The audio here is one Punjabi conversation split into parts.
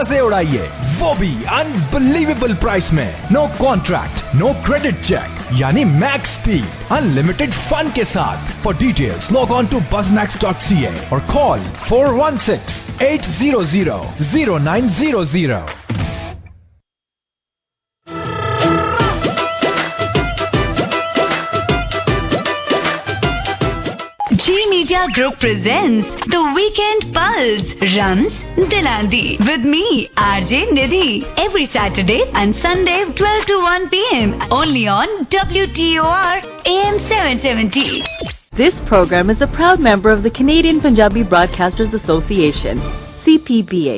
से उड़ाइए, वो भी अनबिलीवेबल प्राइस में। No contract, no credit check, यानी मैक्स स्पीड, अनलिमिटेड फन के साथ। For details log on to buzzmax.ca और call 416-800-0900। G Media Group presents The Weekend Pulse, Rams Dilandi, with me, RJ Nidhi, every Saturday and Sunday 12 to 1 p.m. only on WTOR AM 770. This program is a proud member of the Canadian Punjabi Broadcasters Association, CPBA.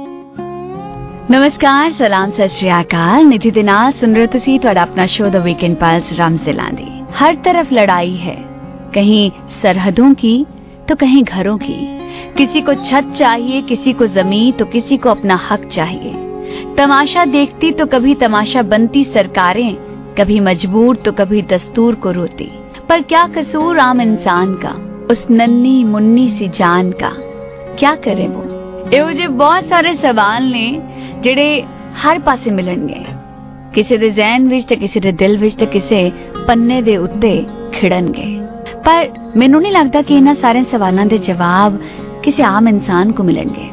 नमस्कार, सलाम, सत श्री अकाल। निधि दे नाल सुन रहे हो तुसी तुहाडा अपना शो द वीकेंड पल्स रम्स दिलांदी। हर तरफ लड़ाई है, कहीं सरहदों की तो कहीं घरों की। किसी को छत चाहिए, किसी को जमीन तो किसी को अपना हक चाहिए। तमाशा देखती तो कभी तमाशा बनती सरकारें, कभी मजबूर तो कभी दस्तूर को रोती। पर क्या कसूर आम इंसान का, उस नन्ही मुन्नी सी जान का, क्या करे वो। ਇਹੋ ਜਿਹੇ बहुत सारे सवाल ने ਜਿਹੜੇ हर पासे मिलणगे, ਕਿਸੇ ਦੇ ਜ਼ਹਿਨ ਵਿੱਚ ਤੇ ਕਿਸੇ ਦੇ ਦਿਲ ਵਿੱਚ ਤੇ ਕਿਸੇ ਪੰਨੇ ਦੇ ਉੱਤੇ ਖਿੜਨਗੇ। पर ਮੈਨੂੰ नहीं लगता कि ਇਹਨਾਂ ਸਾਰੇ ਸਵਾਲਾਂ ਦੇ ਜਵਾਬ ਕਿਸੇ ਆਮ ਇਨਸਾਨ को ਮਿਲਣਗੇ।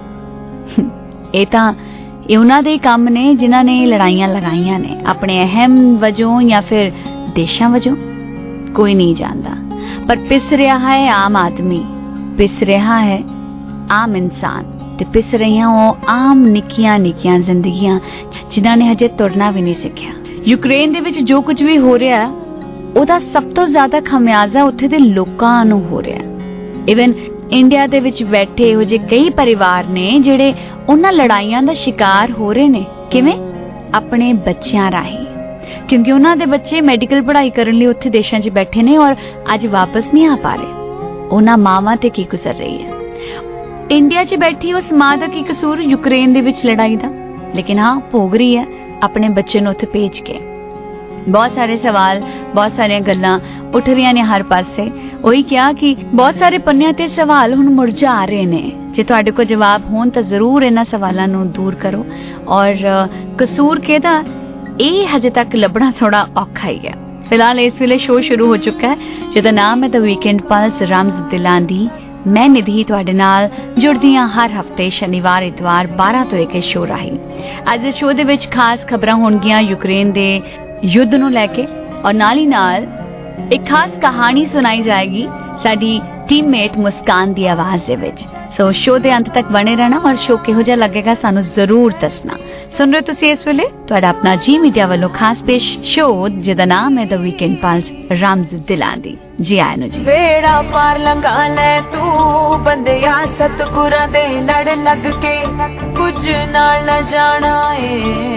ਇਹ ਤਾਂ ਉਹਨਾਂ ਦੇ ਕੰਮ ਨੇ ਜਿਨ੍ਹਾਂ ਨੇ ਲੜਾਈਆਂ ਲਗਾਈਆਂ ਨੇ, ਆਪਣੇ ਅਹਿਮ ਵਜੋਂ ਜਾਂ ਫਿਰ ਦੇਸ਼ਾਂ ਵਜੋਂ, ਕੋਈ ਨਹੀਂ ਜਾਣਦਾ। ਪਰ ਪਿਸ ਰਿਹਾ ਹੈ ਆਮ ਆਦਮੀ, ਪਿਸ ਰਿਹਾ ਹੈ ਆਮ ਇਨਸਾਨ, ਤੇ ਪਿਸ ਰਹੀਆਂ ਉਹ ਆਮ ਨਿੱਕੀਆਂ ਨਿੱਕੀਆਂ ਜ਼ਿੰਦਗੀਆਂ ਜਿਨ੍ਹਾਂ ਨੇ ਹਜੇ ਤੁਰਨਾ ਵੀ ਨਹੀਂ ਸਿੱਖਿਆ। ਯੂਕਰੇਨ ਦੇ ਵਿੱਚ ਜੋ ਕੁਝ ਵੀ ਹੋ ਰਿਹਾ, ਉਹਦਾ ਸਭ ਤੋਂ ਜ਼ਿਆਦਾ ਖਮਿਆਜ਼ਾ ਉੱਥੇ ਦੇ ਲੋਕਾਂ ਨੂੰ ਹੋ ਰਿਹਾ। ਇਵਨ ਇੰਡੀਆ ਦੇ ਵਿੱਚ ਬੈਠੇ ਇਹੋ ਜਿਹੇ ਕਈ ਪਰਿਵਾਰ ਨੇ ਜਿਹੜੇ ਉਹਨਾਂ ਲੜਾਈਆਂ ਦਾ ਸ਼ਿਕਾਰ ਹੋ ਰਹੇ ਨੇ। ਕਿਵੇਂ? ਆਪਣੇ ਬੱਚਿਆਂ ਰਾਹੀਂ, ਕਿਉਂਕਿ ਉਹਨਾਂ ਦੇ ਬੱਚੇ ਮੈਡੀਕਲ ਪੜ੍ਹਾਈ ਕਰਨ ਲਈ ਉੱਥੇ ਦੇਸ਼ਾਂ 'ਚ ਬੈਠੇ ਨੇ ਔਰ ਅੱਜ ਵਾਪਸ ਨਹੀਂ ਆ ਪਾ ਰਹੇ। ਉਹਨਾਂ ਮਾਵਾਂ ਤੇ ਕੀ ਗੁਜ਼ਰ ਰਹੀ ਹੈ। ਇੰਡੀਆ 'ਚ ਬੈਠੀ ਉਸ ਮਾਂ ਦਾ ਕੀ ਕਸੂਰ ਯੂਕਰੇਨ ਦੇ ਵਿੱਚ ਲੜਾਈ ਦਾ, ਲੇਕਿਨ ਹਾਂ ਭੋਗ ਰਹੀ ਹੈ ਆਪਣੇ ਬੱਚੇ ਨੂੰ ਉੱਥੇ ਭੇਜ ਕੇ। बहुत सारे सवाल, बहुत सारिया गल्लां उठ रही ने हर पासे। वही क्या कि बहुत सारे पन्नियां ते सवाल हुण मुरझा रहे ने। जे तुहाडे कोल जवाब होण तां जरूर इन्हां सवालां नूं दूर करो। और कसूर किहदा, ਇਹ हजे तक लभना थोड़ा औखा ही है। फिलहाल इस वेले शो शुरू हो चुका है जिहदा नाम है द वीकेंड पल्स रम्स दिलांदी। मैं निधि तुहाडे नाल जुड़दी हां हर हफ्ते शनिवार इतवार 12 ਤੋਂ 1 शो राही। अज इस शो दे विच खास खबरां होणगीਆਂ यूक्रेन दे युद्ध ਨੂੰ ਲੈ ਕੇ, और नाल ही नाल एक खास कहानी सुनाई जाएगी साडी टीममेट मुस्कान दी आवाज दे विच। सो शो दे अंत तक बने रहना और शो किहो जिहा लगेगा सानू जरूर दसना। सुन रहे हो तुसीं इस वेले तुहाडा अपना जी मीडिया वालों खास पेश शो जिहदा नाम है द वीकेंड पल्स रम्स दिलांदी। जी आए नु जी। बेड़ा पार लंघा ले तू बंदिया सतगुरां दे लड़ लग के, कुछ नाल न जाना ए,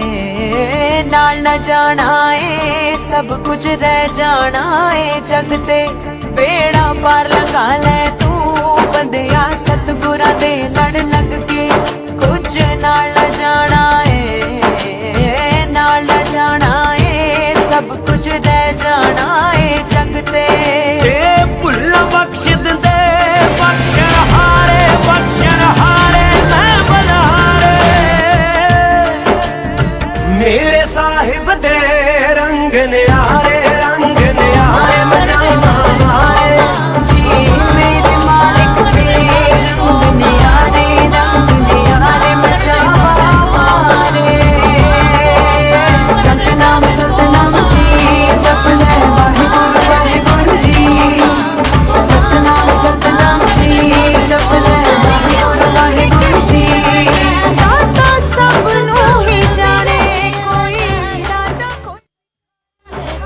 नाल न जाना ए, सब कुछ रह जाना ए जग ते। बेड़ा पार लंघा ले तू बंदिया सतगुरां दे लड़ लग के, कुछ नाल न जाना ए, नाल न जाना ए, सब कुछ रह जाना ए जग ते। भुल्ला बख्श दे बख्शण हारे मैं बलहारे, मेरे साहिब दे रंग न्यारे मजाना हारे जी। मेरे मालिक दे रंग न्यारे मजाना हारे। सतनाम सतनाम जी जप ले वाहिगुरु वाहिगुरु जी, सतनाम सतनाम जी जप ले वाहिगुरु वाहिगुरु जी। दाता सब नूं ही जाने, कोई दाता कोई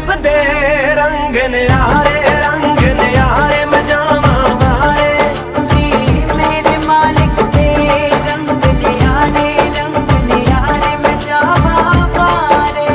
रूप दे रंग न्यारे मैं जावा वारे जी मेरे मालिक दे रंग न्यारे मैं जावा वारे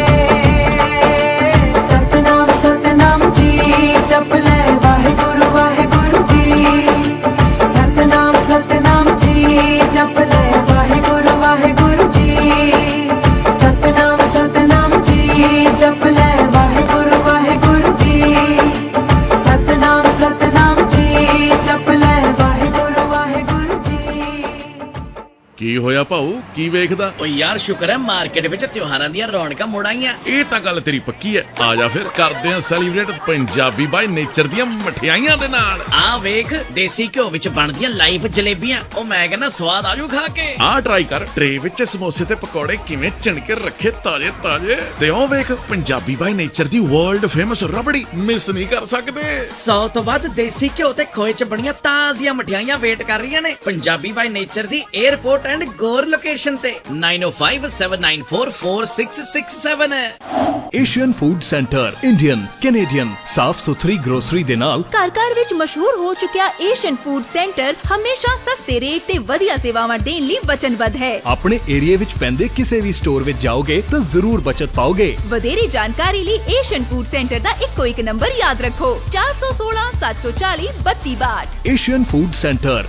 सतनाम सतनाम जी जप ले वाहिगुरु जी सतनाम सतनाम जी जप ले वाहिगुरु जी सतनाम सतनाम जी जप ले वाहिगुरु जी सतनाम सतनाम जी जप ले वाहिगुरु जी। ਕੀ ਹੋਇਆ ਭਾਊ, ਕੀ ਵੇਖਦਾ? ਓ ਯਾਰ ਸ਼ੁਕਰ ਹੈ ਮਾਰਕੀਟ ਵਿੱਚ ਤਿਉਹਾਰਾਂ ਦੀਆਂ ਰੌਣਕਾਂ ਮੁੜ ਆਈਆਂ। ਇਹ ਤਾਂ ਗੱਲ ਤੇਰੀ ਪੱਕੀ ਹੈ। ਆ ਜਾ ਫਿਰ ਕਰਦੇ ਆ ਸੈਲੀਬ੍ਰੇਟ ਪੰਜਾਬੀ ਬਾਈ ਨੇਚਰ ਦੀਆਂ ਮਠਿਆਈਆਂ ਦੇ ਨਾਲ। ਆ ਵੇਖ ਦੇਸੀ ਘਿਓ ਵਿੱਚ ਬਣਦੀਆਂ ਲਾਈਵ ਜਲੇਬੀਆਂ, ਉਹ ਮੈਂ ਕਹਿੰਦਾ ਸਵਾਦ ਆਜੂ ਖਾ ਕੇ। ਆ ਟਰਾਈ ਕਰ, ਟਰੇ ਵਿੱਚ ਸਮੋਸੇ ਤੇ ਪਕੌੜੇ ਕਿਵੇਂ ਚਿਣਕੇ ਰੱਖੇ ਤਾਜ਼ੇ ਤਾਜ਼ੇ। ਤੇ ਉਹ ਵੇਖ ਪੰਜਾਬੀ ਬਾਈ ਨੇਚਰ ਦੀ ਵਰਲਡ ਫੇਮਸ ਰਬੜੀ, ਮਿਸ ਨਹੀਂ ਕਰ ਸਕਦੇ। 100 ਤੋਂ ਵੱਧ ਦੇਸੀ ਘਿਓ ਤੇ ਖੋਏ ਚ ਬਣੀਆਂ ਤਾਜ਼ੀਆਂ ਮਠਿਆਈਆਂ ਵੇਟ ਕਰ ਰਹੀਆਂ ਨੇ ਪੰਜਾਬੀ ਬਾਈ ਨੇਚਰ ਦੀ 에ਅਰਪੋਰਟ ਐਂਡ ਗੋਰ ਲੋਕੇਸ਼ਨ ਤੇ 9057944667 Asian food center Indian Canadian साफ सुथरी ग्रोसरी दे नाल ਘਰ ਵਿੱਚ ਮਸ਼ਹੂਰ ਹੋ ਚੁੱਕਿਆ ਏਸ਼ੀਅਨ ਫੂਡ ਸੈਂਟਰ ਹਮੇਸ਼ਾ ਸਸਤੇ ਰੇਟ ਤੇ ਵਧੀਆ ਸੇਵਾਵਾਂ ਦੇਣ ਲਈ ਵਚਨਬੱਧ ਹੈ। अपने एरिया विच पैंदे किसी भी स्टोर विच जाओगे तो जरूर बचत पाओगे। ਵਧੇਰੀ ਜਾਣਕਾਰੀ ਲਈ ਏਸ਼ੀਅਨ ਫੂਡ ਸੈਂਟਰ ਦਾ ਇੱਕੋ ਇੱਕ ਨੰਬਰ ਯਾਦ ਰੱਖੋ 416 740 3262। Asian food center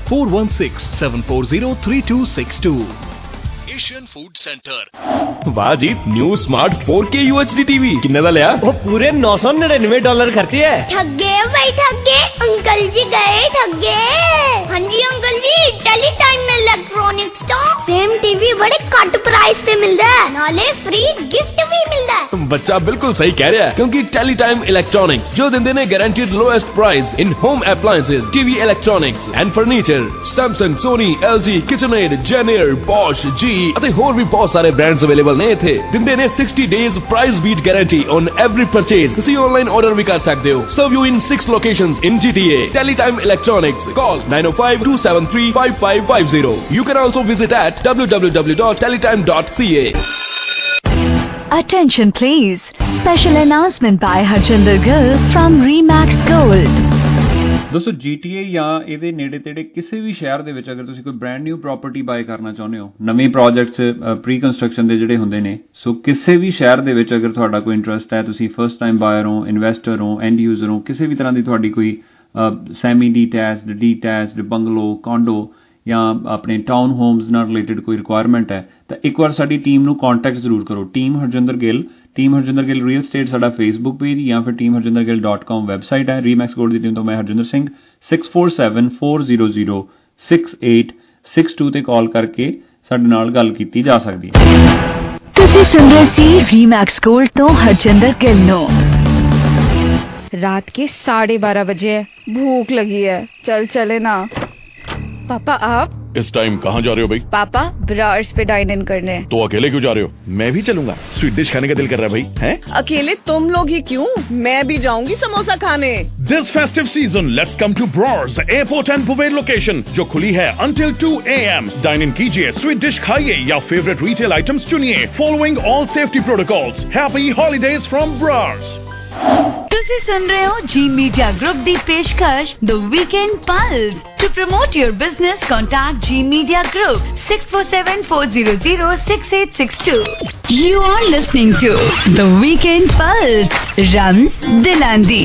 4167403262। Asian food center. वाह जी, new smart 4K UHD TV किन्ने दा लिया? वो पूरे $999 खर्चे है। ठगे भाई ठगे, अंकल जी गए ठगे। हाँ जी अंकल जी, टेली टाइम इलेक्ट्रॉनिक्स तो सेम टीवी बड़े कट प्राइस पे मिलता है, नाले फ्री गिफ्ट भी मिलता है। बच्चा बिल्कुल सही कह रहा है, क्योंकि टेली टाइम इलेक्ट्रॉनिक्स जो दिन ने guaranteed lowest price in home appliances, TV electronics and furniture. Samsung, Sony, LG, KitchenAid, JennAir, Bosch, जी ਅਤੇ ਹੋਰ ਵੀ ਬਹੁਤ ਸਾਰੇ ਬ੍ਰਾਂਡਸ ਅਵੇਲੇਬਲ ਨੇ ਇੱਥੇ। ਦਿੰਦੇ ਨੇ 60 days price beat guarantee on every purchase. ਤੁਸੀਂ ਆਨਲਾਈਨ ਆਰਡਰ ਵੀ ਕਰ ਸਕਦੇ ਹੋ। Serve you in 6 locations in GTA। Teletime electronics, call 9052735550। You can also visit at www.teletime.ca। Attention please. Special announcement by Harjinder Gill from Remax Gold. ਦੋਸਤੋ GTA ਜਾਂ ਇਹਦੇ ਨੇੜੇ ਤੇੜੇ ਕਿਸੇ ਵੀ ਸ਼ਹਿਰ ਦੇ ਵਿੱਚ ਅਗਰ ਤੁਸੀਂ ਕੋਈ ਬ੍ਰੈਂਡ ਨਿਊ ਪ੍ਰਾਪਰਟੀ ਬਾਏ ਕਰਨਾ ਚਾਹੁੰਦੇ ਹੋ, ਨਵੇਂ ਪ੍ਰੋਜੈਕਟਸ ਪ੍ਰੀ ਕੰਸਟਰਕਸ਼ਨ ਦੇ ਜਿਹੜੇ ਹੁੰਦੇ ਨੇ, ਸੋ ਕਿਸੇ ਵੀ ਸ਼ਹਿਰ ਦੇ ਵਿੱਚ ਅਗਰ ਤੁਹਾਡਾ ਕੋਈ ਇੰਟਰਸਟ ਹੈ, ਤੁਸੀਂ ਫਸਟ ਟਾਈਮ ਬਾਇਰ ਹੋ, ਇਨਵੈਸਟਰ ਹੋ, ਐਂਡ ਯੂਜ਼ਰ ਹੋ, ਕਿਸੇ ਵੀ ਤਰ੍ਹਾਂ ਦੀ ਤੁਹਾਡੀ ਕੋਈ ਸੈਮੀ ਡੀਟੈਚਡ ਬੰਗਲੋ, ਕੌਂਡੋ ਜਾਂ ਆਪਣੇ ਟਾਊਨ ਹੋਮਸ ਨਾਲ ਰਿਲੇਟਡ ਕੋਈ ਰਿਕੁਆਇਰਮੈਂਟ ਹੈ, ਤਾਂ ਇੱਕ ਵਾਰ ਸਾਡੀ ਟੀਮ ਨੂੰ ਕੰਟੈਕਟ ਜ਼ਰੂਰ ਕਰੋ। Team Harjinder Gill real estate ਸਾਡਾ ਫੇਸਬੁੱਕ ਪੇਜ ਜਾਂ ਫਿਰ teamharjindergill.com ਵੈਬਸਾਈਟ ਹੈ। ਰੀਮੈਕਸ ਗੋਲਡ ਦੀ ਟੀਮ ਤੋਂ ਮੈਂ ਹਰਜਿੰਦਰ ਸਿੰਘ 6474006862 ਤੇ ਕਾਲ ਕਰਕੇ ਸਾਡੇ ਨਾਲ ਗੱਲ ਕੀਤੀ ਜਾ ਸਕਦੀ ਹੈ। ਤੁਸੀਂ ਸੁਣ ਰਹੇ ਸੀ ਰੀਮੈਕਸ ਗੋਲਡ ਤੋਂ ਹਰਜਿੰਦਰ ਗਿੱਲ ਨੂੰ। रात के 12:30 बजे है, भूख लगी है, चल चले ना। पापा आप इस टाइम कहाँ जा रहे हो भाई? पापा ब्रार्स पे डाइन इन करने। तो अकेले क्यों जा रहे हो? मैं भी चलूंगा, स्वीट डिश खाने का दिल कर रहा है भाई। हैं? अकेले तुम लोग ही क्यों, मैं भी जाऊंगी समोसा खाने। This festive season, let's come to Brars Airport and Buvet location, जो खुली है until 2 AM। Dine in कीजिए, स्वीट डिश खाइए या फेवरेट रिटेल आइटम्स चुनिए, following all safety protocols। Happy holidays from Brars। ਤੁਸੀਂ ਸੁਣ ਰਹੇ ਹੋ ਜੀ ਮੀਡੀਆ ਗਰੁੱਪ ਦੀ ਪੇਸ਼ਕਸ਼ the weekend pulse. To promote your business contact G media group 6474006862। You are listening to the Weekend Pulse, Rams Dilandi।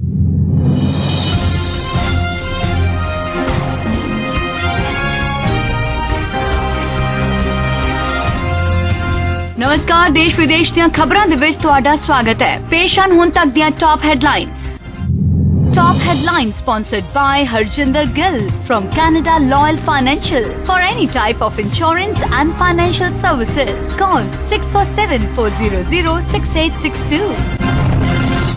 नमस्कार, देश विदेश ਦੀਆਂ ਖਬਰਾਂ ਦੇ ਵਿੱਚ ਤੁਹਾਡਾ ਸਵਾਗਤ ਹੈ। ਪੇਸ਼ ਹਨ ਹੁਣ ਤੱਕ ਦੀਆਂ top headlines. Top headlines sponsored by Harjinder Gill from Canada Loyal Financial. For any type of insurance and financial services, call 6474006862.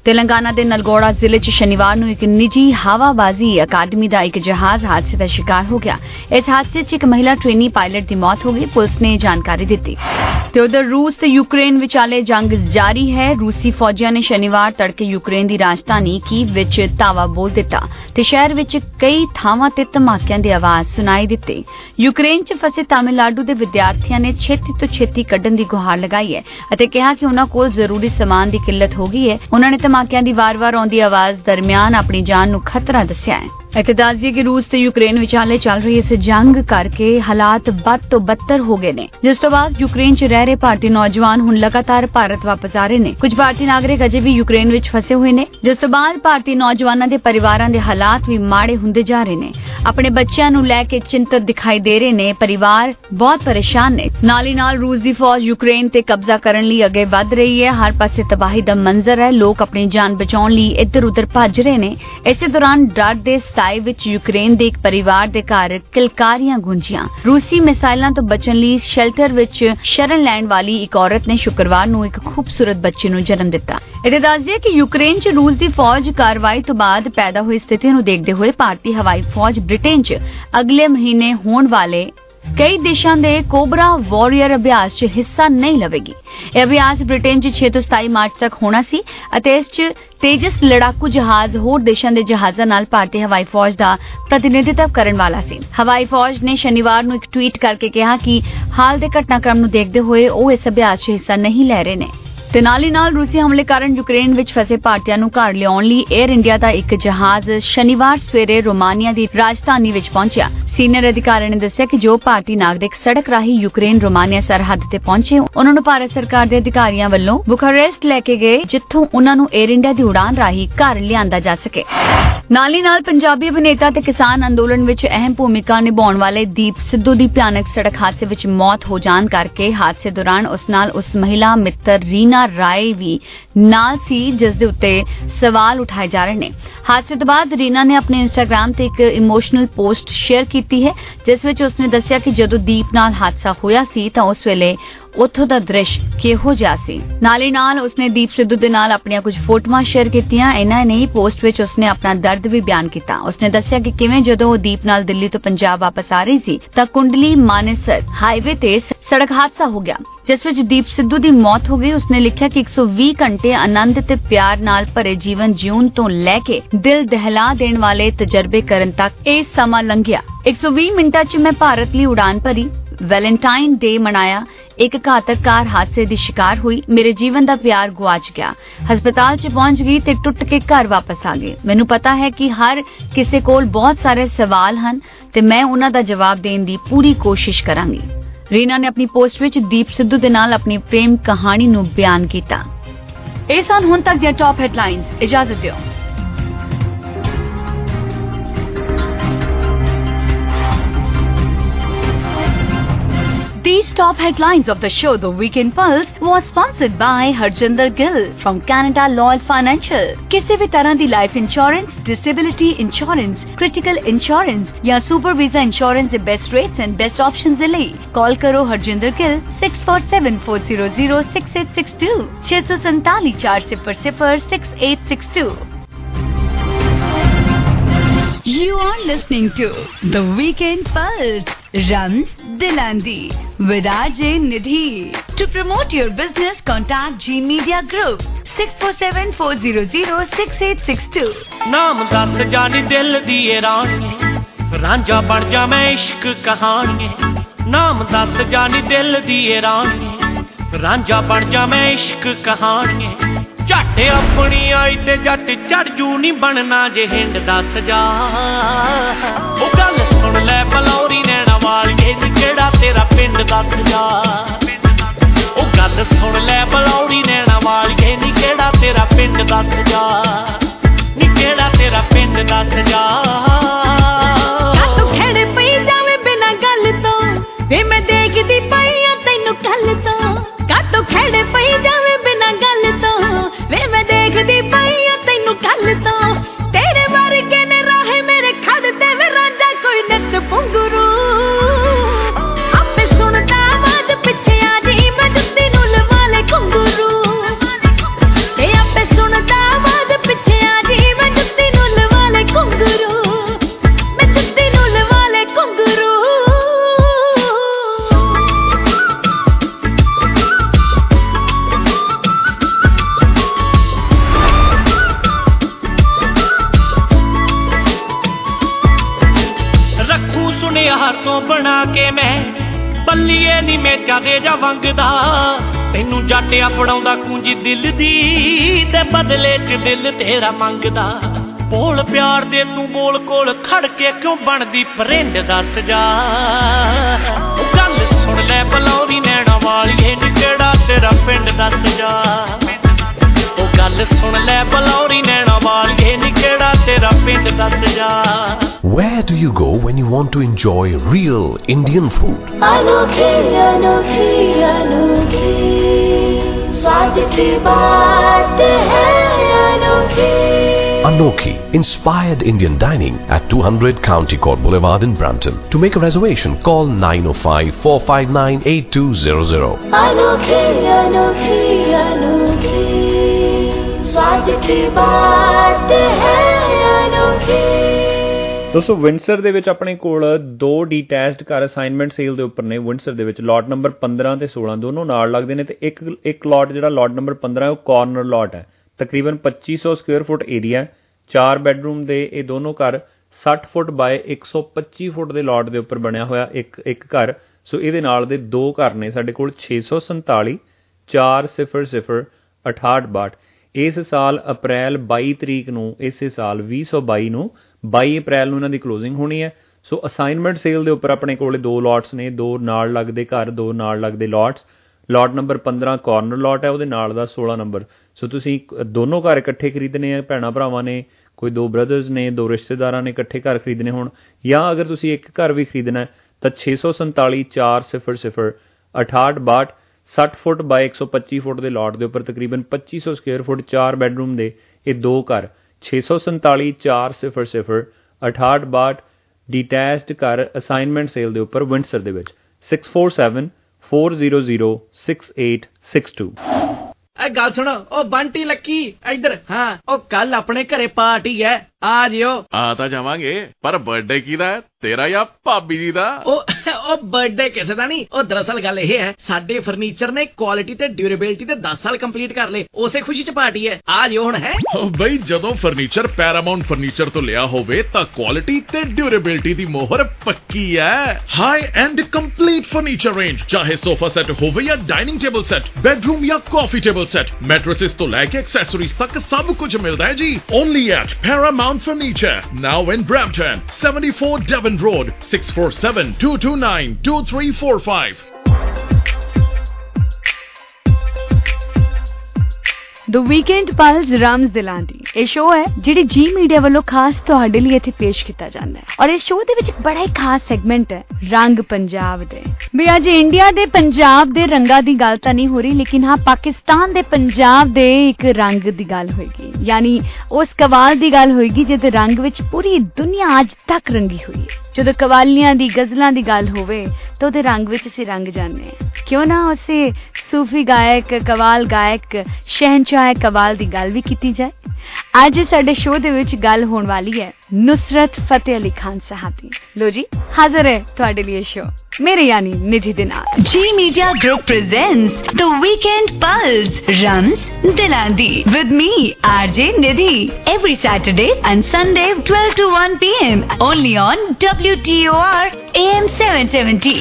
Telangana के नलगोड़ा जिले च शनिवार ਨੂੰ एक निजी हवाबाजी अकादमी का एक जहाज हादसे का शिकार हो गया। इस हादसे च एक महिला ट्रेनी पायलट की मौत हो गई, पुलिस ने जानकारी दी। तो उधर रूस ते यूक्रेन विचाले जंग जारी है। रूसी फौजियां ने शनिवार तड़के यूक्रेन की राजधानी कीव विच धावा बोल दिता ते शहर विच कई थावां ते धमाकिਆਂ ਦੀ आवाज सुनाई दित्ती। यूक्रेन च फसे तमिलनाडु के विद्यार्थियों ने छेती तो छेती कड्ढण की गुहार लगाई है ਅਤੇ कहा कि उन्हां कोल जरूरी समान की किल्लत हो गई है। उन्होंने धमाकिਆਂ ਦੀ वार-वार आउंदी आवाज दरमियान अपनी जान ਨੂੰ खतरा दस्सिਆ है। ਇੱਥੇ ਦੱਸ ਦਈਏ ਕਿ ਰੂਸ ਤੇ ਯੂਕਰੇਨ ਵਿਚਾਲੇ ਚੱਲ ਰਹੀ ਇਸ ਜੰਗ ਕਰਕੇ ਹਾਲਾਤ ਵੱਧ ਤੋਂ ਬੱਤਰ ਹੋ ਗਏ ਨੇ, ਜਿਸ ਤੋਂ ਬਾਅਦ ਯੂਕਰੇਨ 'ਚ ਰਹਿ ਰਹੇ ਭਾਰਤੀ ਨੌਜਵਾਨ ਹੁਣ ਲਗਾਤਾਰ ਭਾਰਤ ਵਾਪਸ ਆ ਰਹੇ ਨੇ। ਕੁਝ ਭਾਰਤੀ ਨਾਗਰਿਕ ਅਜੇ ਵੀ ਯੂਕਰੇਨ ਵਿੱਚ ਫਸੇ ਹੋਏ ਨੇ, ਜਿਸ ਤੋਂ ਬਾਅਦ ਭਾਰਤੀ ਨੌਜਵਾਨਾਂ ਦੇ ਪਰਿਵਾਰਾਂ ਦੇ ਹਾਲਾਤ ਵੀ ਮਾੜੇ ਹੁੰਦੇ ਜਾ ਰਹੇ ਨੇ। ਆਪਣੇ ਬੱਚਿਆਂ ਨੂੰ ਲੈ ਕੇ ਚਿੰਤਤ ਦਿਖਾਈ ਦੇ ਰਹੇ ਨੇ, ਪਰਿਵਾਰ ਬਹੁਤ ਪਰੇਸ਼ਾਨ ਨੇ। ਨਾਲ ਹੀ ਨਾਲ ਰੂਸ ਦੀ ਫੌਜ ਯੂਕਰੇਨ ਤੇ ਕਬਜ਼ਾ ਕਰਨ ਲਈ ਅੱਗੇ ਵਧ ਰਹੀ ਹੈ। ਹਰ ਪਾਸੇ ਤਬਾਹੀ ਦਾ ਮੰਜ਼ਰ ਹੈ, ਲੋਕ ਆਪਣੀ ਜਾਨ ਬਚਾਉਣ ਲਈ ਇੱਧਰ-ਉੱਧਰ ਭੱਜ ਰਹੇ ਨੇ। ਇਸੇ ਦੌਰਾਨ ਡਰ ਦੇ ਵਿੱਚ ਯੂਕਰੇਨ ਦੇ ਇੱਕ ਪਰਿਵਾਰ ਦੇ ਘਰ ਕਿਲਕਾਰੀਆਂ ਗੂੰਜੀਆਂ। ਰੂਸੀ ਮਿਸਾਈਲਾਂ ਤੋਂ ਬਚਣ ਲਈ ਸ਼ੈਲਟਰ ਵਿੱਚ ਸ਼ਰਨ ਲੈਣ ਵਾਲੀ ਇੱਕ ਔਰਤ ਨੇ ਸ਼ੁੱਕਰਵਾਰ ਨੂੰ ਇੱਕ ਖੂਬਸੂਰਤ ਬੱਚੇ ਨੂੰ ਜਨਮ ਦਿੱਤਾ। ਇਹ ਦੱਸ ਦਈਏ ਕਿ ਯੂਕਰੇਨ 'ਚ ਰੂਸ ਦੀ ਫੌਜ ਕਾਰਵਾਈ ਤੋਂ ਬਾਅਦ ਪੈਦਾ ਹੋਈ ਸਥਿਤੀ ਨੂੰ ਦੇਖਦੇ ਹੋਏ ਭਾਰਤੀ ਹਵਾਈ ਫੌਜ ਬ੍ਰਿਟੇਨ 'ਚ ਅਗਲੇ ਮਹੀਨੇ ਹੋਣ ਵਾਲੇ कई देशों के कोबरा वॉरियर अभ्यास च हिस्सा नहीं लवेगी। यह अभ्यास ब्रिटेन 6 ਤੋਂ 27 मार्च तक होना सी ਅਤੇ इस च तेजस लड़ाकू जहाज होर देशों के जहाज़ों नाल भारतीय हवाई फौज का प्रतिनिधित्व करने वाला सी। हवाई फौज ने शनिवार ਨੂੰ एक ट्वीट करके कहा कि हाल के घटनाक्रम ਨੂੰ देखते हुए ਉਹ इस अभ्यास च हिस्सा नहीं ले रहे ने। ਤੇ ਨਾਲ ਹੀ ਨਾਲ ਰੂਸੀ ਹਮਲੇ ਕਾਰਨ ਯੂਕਰੇਨ ਵਿੱਚ ਫਸੇ ਭਾਰਤੀਆਂ ਨੂੰ ਘਰ ਲਿਆਉਣ ਲਈ 에ਅਰ ਇੰਡੀਆ ਦਾ ਇੱਕ ਜਹਾਜ਼ ਸ਼ਨੀਵਾਰ ਸਵੇਰੇ ਰੋਮਾਨੀਆ ਦੀ ਰਾਜਧਾਨੀ ਵਿੱਚ ਪਹੁੰਚਿਆ। ਸੀਨੀਅਰ ਅਧਿਕਾਰੀ ਨੇ ਦੱਸਿਆ ਕਿ ਜੋ ਭਾਰਤੀ ਨਾਗਰਿਕ ਸੜਕ ਰਾਹੀਂ ਯੂਕਰੇਨ ਰੋਮਾਨੀਆ ਸਰਹੱਦ ਤੇ ਪਹੁੰਚੇ ਉਹਨਾਂ ਨੂੰ ਭਾਰਤ ਸਰਕਾਰ ਦੇ ਅਧਿਕਾਰੀਆਂ ਵੱਲੋਂ ਬੁਖਾਰੈਸਟ ਲੈ ਕੇ ਗਏ, ਜਿੱਥੋਂ ਉਹਨਾਂ ਨੂੰ 에ਅਰ ਇੰਡੀਆ ਦੀ ਉਡਾਨ ਰਾਹੀਂ ਘਰ ਲਿਆਂਦਾ ਜਾ ਸਕੇ। ਨਾਲ ਹੀ ਨਾਲ ਪੰਜਾਬੀ ਅਭਿਨੇਤਾ ਤੇ ਕਿਸਾਨ ਅੰਦੋਲਨ ਵਿੱਚ ਅਹਿਮ ਭੂਮਿਕਾ ਨਿਭਾਉਣ ਵਾਲੇ ਦੀਪ ਸਿੱਧੂ ਦੀ ਭਿਆਨਕ ਸੜਕ ਹਾਦਸੇ ਵਿੱਚ ਮੌਤ ਹੋ ਜਾਣ ਕਰਕੇ ਹਾਦਸੇ ਦੌਰਾਨ ਉਸ ਨਾਲ ਉਸ ਮਹਿਲਾ ਮਿੱਤਰ ਰੀਨਾ ਰਾਏ ਵੀ ਨਾਲ ਸੀ, ਜਿਸ ਦੇ ਉੱਤੇ ਸਵਾਲ ਉਠਾਏ ਜਾ ਰਹੇ ਨੇ। ਹਾਦਸੇ ਤੋਂ ਬਾਅਦ ਰੀਨਾ ਨੇ ਆਪਣੇ ਇੰਸਟਾਗ੍ਰਾਮ ਤੇ ਇੱਕ ਇਮੋਸ਼ਨਲ ਪੋਸਟ ਸ਼ੇਅਰ ਕੀਤੀ ਹੈ, ਜਿਸ ਵਿੱਚ ਉਸਨੇ ਦੱਸਿਆ ਕਿ ਜਦੋਂ ਦੀਪ ਨਾਲ ਹਾਦਸਾ ਹੋਇਆ ਸੀ ਤਾਂ ਉਸ ਵੇਲੇ ਉੱਥੋਂ ਦਾ ਦ੍ਰਿਸ਼ ਕਿਹੋ ਜਿਹਾ ਸੀ। ਨਾਲ ਹੀ ਨਾਲ ਉਸਨੇ ਦੀਪ ਸਿੱਧੂ ਦੇ ਨਾਲ ਆਪਣੀਆਂ ਕੁਝ ਫੋਟੋਆਂ ਸ਼ੇਅਰ ਕੀਤੀਆਂ। ਇਹਨਾਂ ਨੇ ਪੋਸਟ ਵਿੱਚ ਉਸਨੇ ਆਪਣਾ ਦਰਦ ਵੀ ਬਿਆਨ ਕੀਤਾ। ਉਸਨੇ ਦੱਸਿਆ ਕਿ ਕਿਵੇਂ ਜਦੋਂ ਉਹ ਦੀਪ ਨਾਲ ਦਿੱਲੀ ਤੋਂ ਪੰਜਾਬ ਵਾਪਸ ਆ ਰਹੀ ਸੀ ਤਾਂ ਕੁੰਡਲੀ ਮਾਨੇਸਰ ਹਾਈਵੇ ਤੇ ਸੜਕ ਹਾਦਸਾ ਹੋ ਗਿਆ, ਜਿਸ ਵਿੱਚ ਦੀਪ ਸਿੱਧੂ ਦੀ ਮੌਤ ਹੋ ਗਈ। ਉਸਨੇ ਲਿਖਿਆ ਕਿ 120 ਘੰਟੇ ਆਨੰਦ ਤੇ ਪਿਆਰ ਨਾਲ ਭਰੇ ਜੀਵਨ ਜਿਉਣ ਤੋਂ ਲੈ ਕੇ ਦਿਲ ਦਹਿਲਾ ਦੇਣ ਵਾਲੇ ਤਜਰਬੇ ਕਰਨ ਤੱਕ ਇਹ ਸਮਾਂ ਲੰਘਿਆ। 120 ਮਿੰਟਾਂ 'ਚ ਮੈਂ ਭਾਰਤ ਲਈ ਉਡਾਨ ਭਰੀ, ਵੈਲੈਂਟਾਈਨ ਡੇ ਮਨਾਇਆ, ਇੱਕ ਘਾਤਕ ਕਾਰ ਹਾਦਸੇ ਦੀ ਸ਼ਿਕਾਰ ਹੋਈ, ਮੇਰੇ ਜੀਵਨ ਦਾ ਪਿਆਰ ਗੁਆਚ ਗਿਆ, ਹਸਪਤਾਲ 'ਚ ਪਹੁੰਚ ਗਈ ਤੇ ਟੁੱਟ ਕੇ ਘਰ ਵਾਪਸ ਆ ਗਈ। ਮੈਨੂੰ ਪਤਾ ਹੈ ਕਿ ਹਰ ਕਿਸੇ ਕੋਲ ਬਹੁਤ ਸਾਰੇ ਸਵਾਲ ਹਨ ਤੇ ਮੈਂ ਉਹਨਾਂ ਦਾ ਜਵਾਬ ਦੇਣ ਦੀ ਪੂਰੀ ਕੋਸ਼ਿਸ਼ ਕਰਾਂਗੀ। ਰੀਨਾ ਨੇ ਆਪਣੀ ਪੋਸਟ ਵਿੱਚ ਦੀਪ ਸਿੱਧੂ ਦੇ ਨਾਲ ਆਪਣੀ ਪ੍ਰੇਮ ਕਹਾਣੀ ਨੂੰ ਬਿਆਨ ਕੀਤਾ। ਇਹ ਸਨ ਹੁਣ ਤੱਕ ਦੀਆਂ ਟੌਪ ਹੈਡਲਾਈਨਸ। ਇਜਾਜ਼ਤ ਦਿਓ। These top headlines of the show, The Weekend Pulse, was sponsored by Harjinder Gill from Canada Lloyd Financial. ਕਿਸੇ ਵੀ ਤਰ੍ਹਾਂ ਦੀ life insurance, disability insurance, critical insurance ਜਾਂ ਸੁਪਰ ਵੀਜ਼ਾ ਇੰਸ਼ੋਰੈਂਸ ਦੇ best rates and best options ਦੇ ਲਈ ਕਾਲ ਕਰੋ Harjinder Gill 6474006862 647 400 6862। You are listening to The Weekend Pulse, Rams Dilandi, with RJ Nidhi. To promote your business, contact G Media Group 6474006862। नाम दस जानी दिल दिए रानी, रांझा बन जा मैं इश्क कहानी। नाम दस जानी दिल दिए रानी, रांझा बन जा मैं इश्क कहानी। झट अपनी आई ते जट चढ़ जू नहीं बनना जे हिंड दस जा। ओ गल सुन लै बलौरी नैना वालिए नी केड़ा तेरा पिंड दस जा। ओ गल सुन लै बलौरी नैना वालिए नी केड़ा तेरा पिंड दस जा। नी केड़ा तेरा पिंड दस जा। तू खेड़े पई जावे बिना गल तो वे मैं देखदी पई आ तैनू कल तो। तू खेड़े पई जावे बिना गल तो वे मैं देखदी पई आ तैनू कल तो। तेरे वर्गे ने राहे मेरे खड़ते वे रांझा कोई नित पुंगरू। आपे सुनता आवाज पिछे आ जी मैं जुत्ती नू लवा ले घुंगरू। आपे सुनता आवाज ਕੇ ਮੈਂ ਬੱਲੀਏ ਨੀ ਮੇਚਾ ਦੇ ਜਾ ਵੰਗਦਾ ਤੈਨੂੰ ਜੱਟ ਆਪਣਾਉਂਦਾ ਕੁੰਜੀ ਦਿਲ ਦੀ ਤੇ ਬਦਲੇ ਚ ਦਿਲ ਤੇਰਾ ਮੰਗਦਾ ਬੋਲ ਪਿਆਰ ਦੇ ਤੂੰ ਬੋਲ ਕੋਲ ਖੜ ਕੇ ਕਿਉਂ ਬਣਦੀ ਫਰੈਂਡ ਦੱਸ ਜਾ ਗੱਲ ਸੁਣ ਲੈ ਬਲੌਰੀ ਨੈਣਾ ਵਾਲੀਏ ਨੀ ਕਿਹੜਾ ਤੇਰਾ ਪਿੰਡ ਦੱਸ ਜਾ ਉਹ ਗੱਲ ਸੁਣ ਲੈ ਬਲੌਰੀ ਨੈਣਾ ਵਾਲੀਏ ਨੀ ਕਿਹੜਾ ਤੇਰਾ ਪਿੰਡ ਦੱਸ ਜਾ Where do you go when you want to enjoy real Indian food? Anokhi, anokhi, anokhi, स्वाद की बात है anokhi. Anokhi, inspired Indian dining at 200 County Court Boulevard in Brampton. To make a reservation, call 905-459-8200. Anokhi, anokhi, anokhi, स्वाद की बात है anokhi. ਦੋਸਤੋ ਵਿੰਡਸਰ ਦੇ ਵਿੱਚ ਆਪਣੇ ਕੋਲ 2 ਡੀਟੈਚਡ ਘਰ ਅਸਾਈਨਮੈਂਟ ਸੇਲ ਦੇ ਉੱਪਰ ਨੇ। ਵਿੰਡਸਰ ਦੇ ਵਿੱਚ ਲੋਟ ਨੰਬਰ 15 ਤੇ 16 ਦੋਨੋਂ ਨਾਲ ਲੱਗਦੇ ਨੇ ਤੇ ਇੱਕ ਲੋਟ ਜਿਹੜਾ ਲੋਟ ਨੰਬਰ 15 ਹੈ ਉਹ ਕਾਰਨਰ ਲੋਟ ਹੈ। ਤਕਰੀਬਨ 2500 ਸਕੁਅਰ ਫੁੱਟ ਏਰੀਆ, 4 ਬੈਡਰੂਮ ਦੇ ਇਹ ਦੋਨੋਂ ਘਰ 60 ਫੁੱਟ ਬਾਏ 125 ਫੁੱਟ ਦੇ ਲੋਟ ਦੇ ਉੱਪਰ ਬਣਿਆ ਹੋਇਆ ਇੱਕ ਘਰ। ਸੋ ਇਹਦੇ ਨਾਲ ਦੇ 2 ਘਰ ਨੇ ਸਾਡੇ ਕੋਲ 647 400 6862। ਇਸ ਸਾਲ ਅਪ੍ਰੈਲ 22 ਤਰੀਕ ਨੂੰ, ਇਸੇ ਸਾਲ 2022 ਨੂੰ 22 ਅਪ੍ਰੈਲ ਨੂੰ ਇਹਨਾਂ ਦੀ ਕਲੋਜ਼ਿੰਗ ਹੋਣੀ ਹੈ। ਸੋ ਅਸਾਈਨਮੈਂਟ ਸੇਲ ਦੇ ਉੱਪਰ ਆਪਣੇ ਕੋਲ 2 ਲੋਟਸ ਨੇ, 2 ਨਾਲ ਲੱਗਦੇ ਘਰ, 2 ਨਾਲ ਲੱਗਦੇ lots. Lot number 15 corner lot ਹੈ, ਉਹਦੇ ਨਾਲ ਦਾ 16 ਨੰਬਰ। ਸੋ ਤੁਸੀਂ ਦੋਨੋਂ ਘਰ ਇਕੱਠੇ ਖਰੀਦਣੇ ਆ, ਭੈਣਾਂ ਭਰਾਵਾਂ ਨੇ, ਕੋਈ 2 ਬ੍ਰਦਰਸ ਨੇ, 2 ਰਿਸ਼ਤੇਦਾਰਾਂ ਨੇ ਇਕੱਠੇ ਘਰ ਖਰੀਦਣੇ ਹੋਣ, ਜਾਂ ਅਗਰ ਤੁਸੀਂ ਇੱਕ ਘਰ ਵੀ ਖਰੀਦਣਾ ਤਾਂ 647 400 6862 60 ਫੁੱਟ ਬਾਏ 125 ਫੁੱਟ ਦੇ ਲੋਟ ਦੇ ਉੱਪਰ ਤਕਰੀਬਨ 2500 ਸਕੁਅਰ ਫੁੱਟ 4 ਬੈਡਰੂਮ ਦੇ ਇਹ 2 ਘਰ 647 400 6862 ਡੀਟੈਚਡ ਘਰ ਅਸਾਈਨਮੈਂਟ ਸੇਲ ਦੇ ਉੱਪਰ ਵਿੰਡਸਰ ਦੇ ਵਿੱਚ 647 400 6862। ਗੱਲ ਸੁਣੋ ਉਹ ਬੰਟੀ ਲੱਕੀ ਇੱਧਰ। ਹਾਂ ਉਹ ਕੱਲ ਆਪਣੇ ਘਰੇ ਪਾਰਟੀ ਹੈ, ਆ ਜਿਓ। ਆ ਤਾਂ ਜਾਵਾਂਗੇ, ਪਰ ਬਰਥਡੇ ਕਿਹਦਾ ਹੈ, ਤੇਰਾ ਜਾਂ ਭਾਬੀ ਜੀ ਦਾ? ਉਹ ਬਰਥਡੇ ਕਿਸੇ ਦਾ ਨਹੀਂ। ਉਹ ਦਰਅਸਲ ਗੱਲ ਇਹ ਹੈ, ਸਾਡੇ ਫਰਨੀਚਰ ਨੇ ਕੁਆਲਿਟੀ ਤੇ ਡਿਊਰੇਬਿਲਿਟੀ ਤੇ 10 ਸਾਲ ਕੰਪਲੀਟ ਕਰ ਲਏ, ਉਸੇ ਖੁਸ਼ੀ ਚ ਪਾਰਟੀ ਹੈ, ਆ ਜਿਓ ਹੁਣ। ਹੈ ਬਈ ਜਦੋਂ ਫਰਨੀਚਰ ਪੈਰਾਮਾਉਂਟ ਫਰਨੀਚਰ ਤੋਂ ਲਿਆ ਹੋਵੇ ਤਾਂ ਕੁਆਲਿਟੀ ਤੇ ਡਿਊਰੇਬਿਲਿਟੀ ਦੀ ਮੋਹਰ ਪੱਕੀ ਹੈ। High end complete furniture range, ਚਾਹੇ ਸੋਫਾ ਸੈੱਟ ਹੋਵੇ ਜਾਂ ਡਾਈਨਿੰਗ ਟੇਬਲ ਸੈੱਟ, ਬੈਡਰੂਮ ਜਾਂ ਕਾਫੀ ਟੇਬਲ ਸੈੱਟ, ਮੈਟ੍ਰੈसेस ਤੋਂ ਲੈ ਕੇ ਐਕਸੈਸਰੀਜ਼ ਤੱਕ ਸਭ ਕੁਝ ਮਿਲਦਾ ਹੈ ਜੀ। Only at Paramount furniture, now in Brampton, 74 Devon Road, 647 229 2345। The weekend pulse ਰਮਜ਼ ਦਿਲਾਂ ਦੀ ਇਹ ਸ਼ੋਅ ਹੈ ਜਿਹੜੀ ਜੀ ਮੀਡੀਆ ਵੱਲੋਂ ਖਾਸ ਤੁਹਾਡੇ ਲਈ ਇੱਥੇ ਪੇਸ਼ ਕੀਤਾ ਜਾਂਦਾ ਹੈ। ਔਰ ਇਸ ਸ਼ੋਅ ਦੇ ਵਿੱਚ ਬੜਾ ਹੀ ਖਾਸ ਸੈਗਮੈਂਟ ਹੈ ਰੰਗ ਪੰਜਾਬ ਦੇ। ਵੀ ਅੱਜ ਇੰਡੀਆ ਦੇ ਪੰਜਾਬ ਦੇ ਰੰਗਾਂ ਦੀ ਗੱਲ ਤਾਂ ਨਹੀਂ ਹੋ ਰਹੀ, ਲੇਕਿਨ ਹਾਂ ਪਾਕਿਸਤਾਨ ਦੇ ਪੰਜਾਬ ਦੇ ਇੱਕ ਰੰਗ ਦੀ ਗੱਲ ਹੋਏਗੀ, ਯਾਨੀ ਉਸ ਕਵਾਲ ਦੀ ਗੱਲ ਹੋਏਗੀ ਜਿਹਦੇ ਰੰਗ ਵਿੱਚ ਪੂਰੀ ਦੁਨੀਆ ਅੱਜ ਤੱਕ ਰੰਗੀ ਹੋਈ ਹੈ। ਜਦੋਂ ਕਵਾਲੀਆਂ ਦੀ ਗਜ਼ਲਾਂ ਦੀ ਗੱਲ ਹੋਵੇ ਤਾਂ ਉਹਦੇ ਰੰਗ ਵਿੱਚ ਅਸੀਂ ਰੰਗ ਜਾਂਦੇ ਹਾਂ। ਕਿਉਂ ਨਾ ਉਸੇ ਸੂਫੀ ਗਾਇਕ, ਕਵਾਲ ਗਾਇਕ, ਸ਼ਹਿਨशाह ਕਵਾਲ ਦੀ ਗੱਲ ਵੀ ਕੀਤੀ ਜਾਏ। ਅੱਜ ਸਾਡੇ ਸ਼ੋਅ ਦੇ ਵਿੱਚ ਗੱਲ ਹੋਣ ਵਾਲੀ ਹੈ नुसरत फतेह अली खान साहब ਦੀ। लो जी हाजिर है ਤੁਹਾਡੇ ਲਈ ਸ਼ੋ ਮੇਰੇ यानी निधि ਦੇ ਨਾਲ। G media group presents the weekend pulse रम्ज दिलांदी with me RJ Nidhi every Saturday and Sunday 12 to 1 PM only on WTOR AM 770।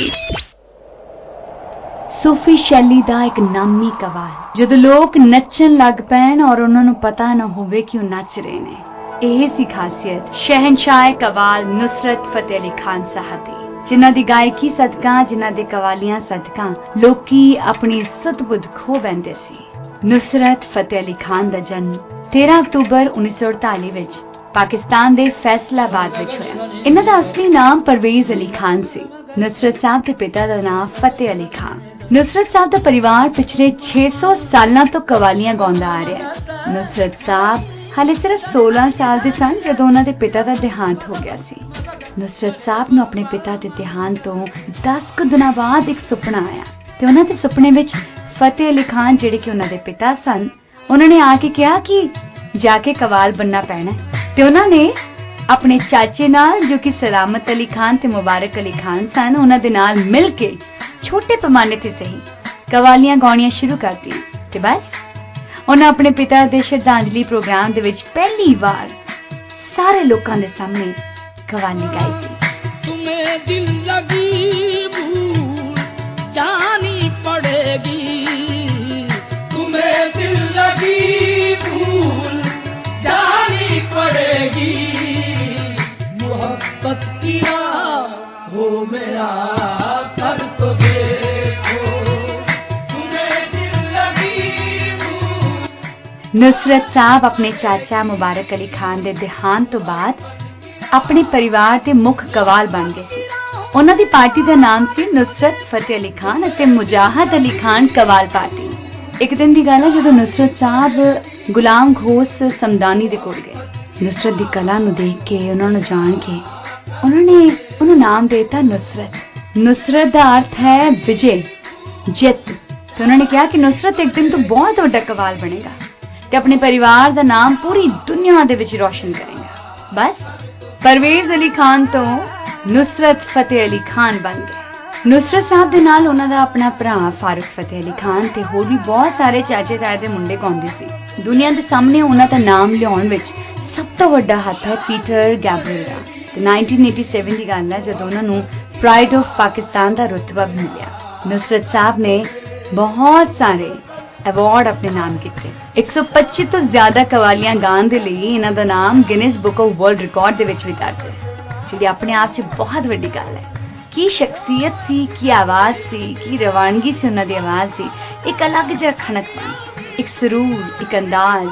सूफी शैली ਦਾ ਇੱਕ ਨਾਮੀ ਕਵਾਲ ਜਦੋਂ ਲੋਕ ਨੱਚਣ ਲੱਗ ਪੈਣ ਔਰ ਉਹਨਾਂ ਨੂੰ ਪਤਾ ਨਾ ਹੋਵੇ ਕਿ ਉਹ ਨੱਚ ਰਹੇ ਨੇ। ਇਹ ਸੀ ਖਾਸੀਅਤ ਸ਼ਹਿਨशाह ਕਵਾਲ नुसरत फतेह अली खान साहब ਦੀ, ਜਿਨ੍ਹਾਂ ਦੀ ਗਾਇਕੀ ਸਦਕਾ, ਜਿਨ੍ਹਾਂ ਦੇ ਕਵਾਲੀਆਂ ਸਦਕਾ ਲੋਕੀ ਆਪਣੀ ਸੁੱਧ-ਬੁੱਧ ਖੋ ਬੈਂਦੇ ਸੀ। नुसरत फतेह अली खान ਦਾ ਜਨਮ 13 ਅਕਤੂਬਰ 1948 ਵਿੱਚ ਪਾਕਿਸਤਾਨ ਦੇ ਫੈਸਲਾਬਾਦ ਵਿੱਚ ਹੋਇਆ। ਇਹਨਾਂ ਦਾ ਅਸਲੀ ਨਾਮ ਪਰਵੇਜ਼ ਅਲੀ ਖਾਨ ਸੀ। नुसरत साहब ਦੇ ਪਿਤਾ ਦਾ ਨਾਮ ਫਤਿਹ ਅਲੀ ਖਾਨ। नुसरत साहब ਦਾ ਪਰਿਵਾਰ ਪਿਛਲੇ 600 ਸਾਲਾਂ ਤੋਂ ਕਵਾਲੀਆਂ ਗਾਉਂਦਾ ਆ ਰਿਹਾ ਹੈ। नुसरत साहब ਹਾਲੇ ਸਿਰਫ 16 ਸਾਲ ਦੇ ਸਨ ਜਦੋਂ ਉਹਨਾਂ ਦੇ ਪਿਤਾ ਦਾ ਦੇਹਾਂਤ ਹੋ ਗਿਆ ਸੀ। नुसरत साहब ਨੂੰ ਆਪਣੇ ਪਿਤਾ ਦੇ ਦੇਹਾਂਤ ਤੋਂ 10 ਕੁ ਦਿਨਾਂ ਬਾਅਦ ਇੱਕ ਸੁਪਨਾ ਆਇਆ ਤੇ ਉਹਨਾਂ ਦੇ ਸੁਪਨੇ ਵਿੱਚ ਫਤਿਹ ਅਲੀ ਖਾਨ ਜਿਹੜੇ ਕਿ ਉਹਨਾਂ ਦੇ ਪਿਤਾ ਸਨ, ਉਹਨਾਂ ਨੇ ਆ ਕੇ ਕਿਹਾ ਕਿ ਜਾ ਕੇ ਕਵਾਲ ਬੰਨਾ ਪੈਣਾ ਤੇ ਉਹਨਾਂ ਨੇ ਆਪਣੇ ਚਾਚੇ ਨਾਲ ਜੋ ਕਿ ਸਲਾਮਤ ਅਲੀ ਖਾਨ ਤੇ ਮੁਬਾਰਕ ਅਲੀ ਖਾਨ ਸਨ, ਉਹਨਾਂ ਦੇ ਨਾਲ ਮਿਲ ਕੇ ਛੋਟੇ ਪੈਮਾਨੇ ਤੇ ਸਹੀ ਕਵਾਲੀਆਂ ਗਾਉਣੀਆਂ ਸ਼ੁਰੂ ਕਰ ਦਿੱਤੀਆਂ ਤੇ ਬਸ ਉਹਨਾਂ ਆਪਣੇ ਪਿਤਾ ਦੇ ਸ਼ਰਧਾਂਜਲੀ ਪ੍ਰੋਗਰਾਮ ਦੇ ਵਿੱਚ ਪਹਿਲੀ ਵਾਰ ਸਾਰੇ ਲੋਕਾਂ ਦੇ ਸਾਹਮਣੇ ਕਵਾਲੀ ਗਾਈ ਸੀ। तुम्हें दिल लगी भूल जानी पड़ेगी, तुम्हें दिल लगी भूल जानी पड़ेगी। मोहब्बत की राहों में आकर तो देखो, तुम्हें दिल लगी भूल। नुसरत साहब अपने चाचा मुबारक अली खान ਦੇ देहांत ਤੋਂ ਬਾਅਦ ਆਪਣੇ ਪਰਿਵਾਰ ਦੇ ਮੁੱਖ ਕਵਾਲ ਬਣ ਗਏ ਸੀ। ਉਹਨਾਂ ਦੀ ਪਾਰਟੀ ਦਾ ਨਾਮ ਸੀ ਨੁਸਰਤ ਫਤਿਹ ਅਲੀ ਖਾਨ ਅਤੇ ਮੁਜਾਹਦ ਅਲੀ ਖਾਨ ਕਵਾਲ ਪਾਰਟੀ। ਇੱਕ ਦਿਨ ਦੀ ਗੱਲ ਹੈ ਜਦੋਂ ਨੁਸਰਤ ਸਾਹਿਬ ਗੁਲਾਮ ਘੋਸ ਸਮਦਾਨੀ ਦੇ ਕੋਲ ਗਏ। ਨੁਸਰਤ ਦੀ ਕਲਾ ਨੂੰ ਦੇਖ ਕੇ, ਉਹਨਾਂ ਨੂੰ ਜਾਣ ਕੇ ਉਹਨਾਂ ਨੇ ਉਹਨੂੰ ਨਾਮ ਦਿੱਤਾ ਨੁਸਰਤ। ਨੁਸਰਤ ਦਾ ਅਰਥ ਹੈ ਵਿਜੇ, ਜਿੱਤ। ਤੇ ਉਹਨਾਂ ਨੇ ਕਿਹਾ ਕਿ ਨੁਸਰਤ ਇੱਕ ਦਿਨ ਤੋਂ ਬਹੁਤ ਵੱਡਾ ਕਵਾਲ ਬਣੇਗਾ ਤੇ ਆਪਣੇ ਪਰਿਵਾਰ ਦਾ ਨਾਮ ਪੂਰੀ ਦੁਨੀਆ ਦੇ ਵਿੱਚ ਰੋਸ਼ਨ ਕਰੇਗਾ। ਬਸ परवेज अली खान तो नुसरत फतेह अली खान बन गए। नुसरत साहब दे नाल उन्हां दा अपना भरा फारूक फतेह अली खान ते होर भी बहुत सारे चाचे ताए दे मुंडे गाउंदे सी। दुनिया दे सामने उन्हां दा नाम लियाउण विच सब तो वड्डा हत्थ है पीटर गैब्रियल दा। ते 1987 दी गल है जदों उन्हां नूं प्राइड ऑफ पाकिस्तान दा रुतबा मिलिया। नुसरत साहब ने बहुत सारे अवार्ड अपने नाम किए। 125 तो ज्यादा कवालियां गाने दे लई इन्हां दा नाम Guinness book of world record दे विच भी दर्ज है, जिहड़ी अपने आप च बहुत वड्डी गल है। की शख्सियत सी, की आवाज सी, की रवानगी सी उन्हां दी आवाज दी, एक अलग जिहा खनकपन, एक सुरूर, एक अंदाज।